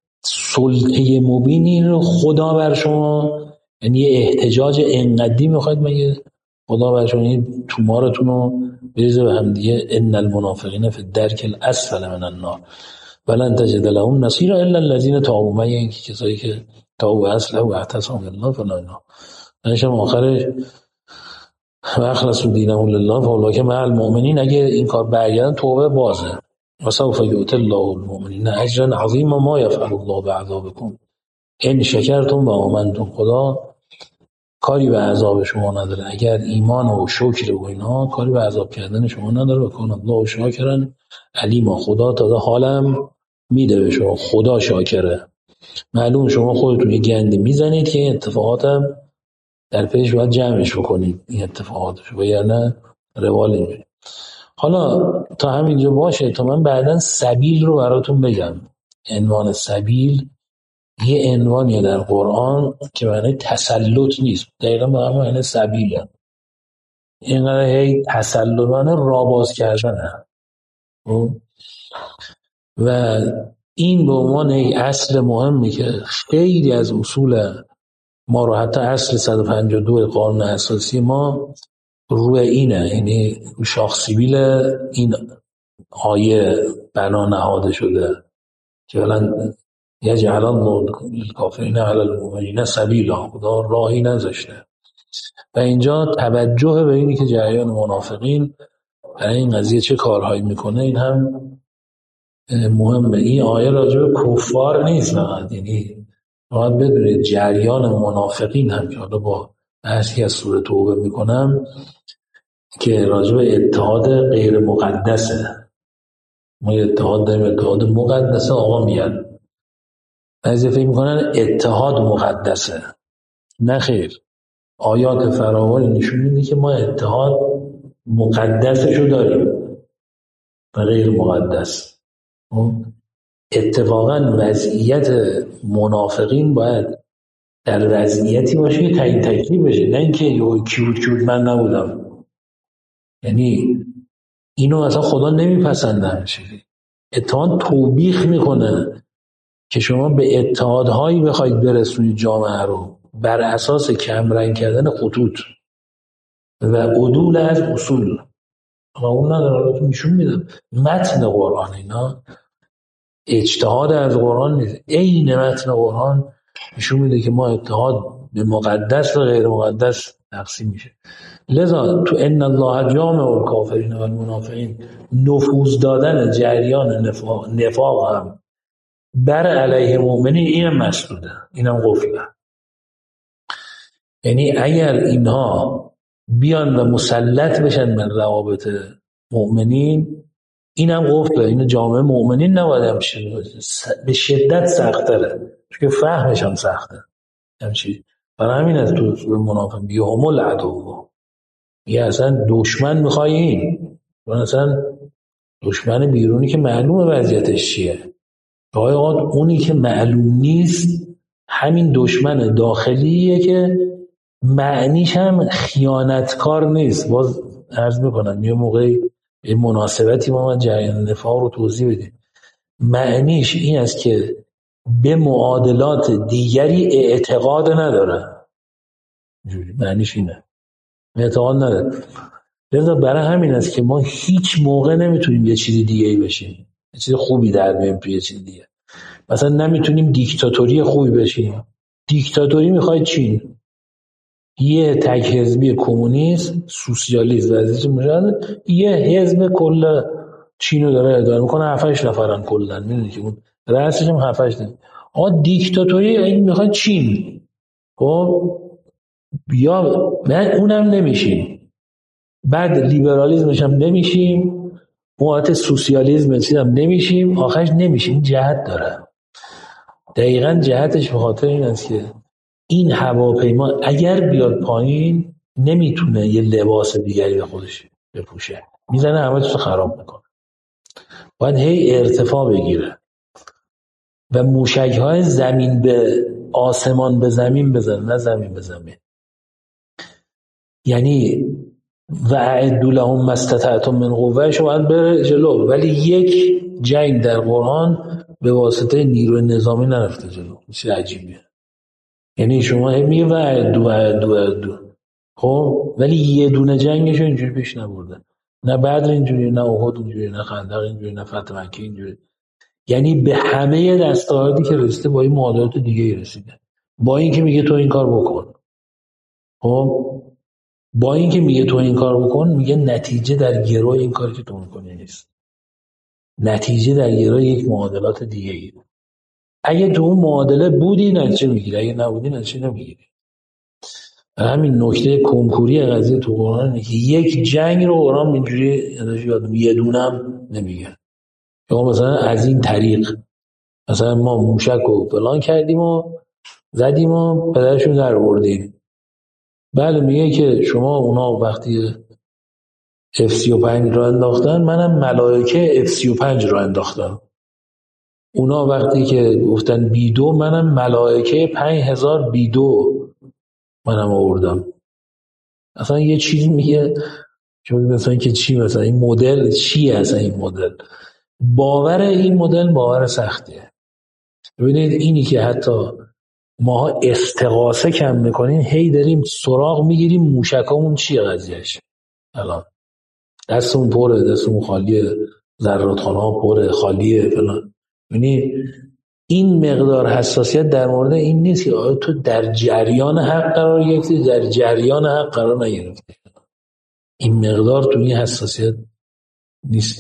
سلطه مبینی رو خدا بر شما، یعنی یه احتجاج انقدی میخواید مگه خدا بر شما، یعنی تومارتون رو بریزه به هم دیگه؟ ان المنافقین فی الدرک الاسفل من النار ولن تجد لهم نصیرا الا الذین تابوا. من این کسایی که تابوا اصله و اعتصموا بالله فلا نشم آخرش و اخلصوا دینهم لله فاولئک مع المؤمنین. اگه این کار برگردن توبه بازه. و سوف یؤتی الله المؤمنین اجرا عظیما ما یفعل الله بعذابکم ان شکرتم و آمنتم. خدا کاری به عذاب شما نداره اگر ایمان و شکر و اینها، کاری به عذاب کردن شما نداره. و کان الله شاکرا علیما، خدا تا حالم میده به شما، خدا شاکره. معلوم شما خودتون یه گندی میزنید که این اتفاقاتم در پیش باید جمعش بکنید، این اتفاقاتش و یا نه روال اینجوری. حالا تا همینجا باشه، تا من بعداً سبیل رو براتون بگم. عنوان سبیل یه عنوانیه در قرآن که معنی تسلط نیست، دقیقا با همه معنی سبیله. اینقدر هی تسلط معنی را باز کردنه و این به عنوان یک اصل مهمی که خیلی از اصول ما رو، حتی اصل صد و پنجاه و دو قانون اساسی ما روی اینه، یعنی شاخ سیبیل این آیه بنا نهاده شده که ولن یجعل الله للکافرین علی المؤمنین سبیلا، خدا راهی نذاشته. و اینجا توجه به اینی که جریان منافقین برای این قضیه چه کارهایی میکنه این هم مهمه. این آیه راجع به کفار نیست فقط، یعنی باید بدونید جریان منافقین هم که حالا با بحثی از سوره توبه میکنم که راجع به اتحاد غیر مقدسه. ما اتحاد داریم، اتحاد مقدسه. آقا میاد بعضی فکر میکنن اتحاد مقدسه، نه خیر. آیات فراوانی نشون میده که ما اتحاد مقدسشو داریم و غیر مقدس. اتفاقا وضعیت منافقین باید در وضعیتی باشه که تعیین تکلیف بشه، نه اینکه یو کیوت کیوت من نبودم. یعنی اینو اصلا خدا نمیپسنده. همشه اتحاد توبیخ میکنه که شما به اتحادهایی بخواید برسونید جامعه رو بر اساس کمرنگ کردن خطوط و عدول از اصول. و اون نداره نشون میدم متن قرآن اینا اجتهاد از قرآن نیست، عین متن قرآن نشون میده که ما اتحاد به مقدس و غیر مقدس تقسیم میشه. لذا تو ان الله جامع الکافرین و المنافقین نفوذ دادن جریان نفاق, نفاق هم بر علیه مؤمنین اینم مسدوده، اینم قفله. یعنی اگر اینها بیان و مسلط بشن بر روابط مؤمنین اینم قفله، این جامعه مؤمنین نباید همچین به شدت سخت‌تره، چون فهمش هم سخته همچین. برای همین از تو سوره منافق بیه هم العدو، یه اصلا دشمن میخوای این، اصلا دشمن بیرونی که معلومه وضعیتش چیه. گاهی اوقات اونی که معلوم نیست همین دشمن داخلیه که معنیش هم خیانتکار نیست. باز عرض میکنم یه موقعی به مناسبتی ما من جریان نفاق رو توضیح بدیم. معنیش این است که به معادلات دیگری اعتقاد نداره. معنیش اینه، اعتقاد نداره. لذا برای همین است که ما هیچ موقع نمیتونیم یه چیز دیگه ای بشیم، یه چیز خوبی در بیاریم توی یه چیز دیگه. مثلا نمیتونیم دیکتاتوری خوبی بشیم. دیکتاتوری میخواد چین، یه تک حزبی کمونیست، سوسیالیست و از این مجرد یه حزب کل چینو داره اداره میکنه، هفتش نفرن کلا، میدونی که اون رئیسش هم هفتش نفر. آقا دیکتاتوری این میخواد چین. خب یا من اونم نمیشیم، بعد لیبرالیسمش هم نمیشیم، موات سوسیالیسم هم نمیشیم، آخرش نمیشیم. جهت داره. دقیقاً جهتش به خاطر این است که این هواپیما اگر بیاد پایین نمیتونه یه لباس دیگری به خودش بپوشه، میزنه همه چیزو خراب میکنه. باید هی ارتفاع بگیره و موشک‌های زمین به آسمان به زمین بزنه، نه زمین به زمین. یعنی و اعدوا لهم ما استطعتم من قوه، شما باید بره جلو، ولی یک جنگ در قرآن به واسطه نیروی نظامی نرفته جلو. چه عجیبیه. یعنی شما هم میگه و اعدوا و اعدوا و اعدوا، خب ولی یه دونه جنگشو اینجوری پیش نبرده. نه بدر اینجوری، نه احد اینجوری، نه خندق اینجوری، نه فتح مکه اینجوری. یعنی به همه دستاوردی که رسیده با این معادلات دیگه رسیده. با این که میگه تو این کار بکن، خب با این که میگه تو این کار بکن، میگه نتیجه در گروه این کاری که تو میکنی نیست، نتیجه در گروه یک معادلات دیگه ای. اگه تو اون معادله بودی نتیجه میگیری، اگه نبودی نتیجه نمیگیری. همین نکته کنکوری قضیه تو قرآن اینه که یک جنگ رو قرآن اینجوری یادم یه دونم نمیگه. یا مثلا از این طریق مثلا ما موشک و فلان کردیم و زدیم و پدرشون در بردیم. بله میگه که شما اونا وقتی اف سی و پنج رو انداختن، منم ملائکه اف سی و پنج رو انداختم. اونا وقتی که گفتن بی دو، منم ملائکه پنج هزار بی دو منم آوردم. اصلا یه چیزی میگه چون مثلا که چی، مثلا این مدل چیه، اصلا این مدل باور این مدل باور سختیه. ببینید اینی که حتی ماها استغاثه کم میکنیم، هی داریم سراغ میگیریم موشکامون چیه قضیهش. الان دستمون پره، دستمون خالیه، ذراتخانه ها پره خالیه فلان. یعنی این مقدار حساسیت در مورد این نیست که آیا تو در جریان حق قرار گرفتی، در جریان حق قرار نگرفتی. این مقدار تو این حساسیت نیست.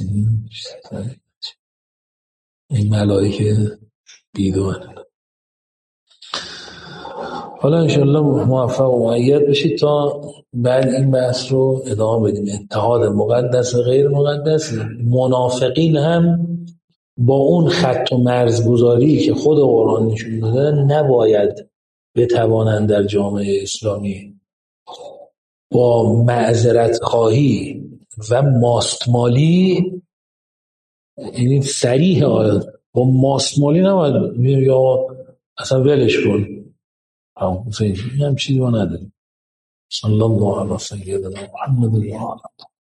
این ملائکه بیدوانه. حالا انشاءالله موفق و مؤید بشید تا بعد این بحث رو ادامه بدیم. اتحاد مقدس و غیر مقدس. منافقین هم با اون خط و مرزگذاری که خود قرآن نشون داده نباید بتوانند در جامعه اسلامی با معذرت خواهی و ماستمالی، یعنی صریح آیات، با ماستمالی نباید یا اصلا ولش کن. هم چیزی ما نداریم. صلی الله علیه و سیدنا محمد.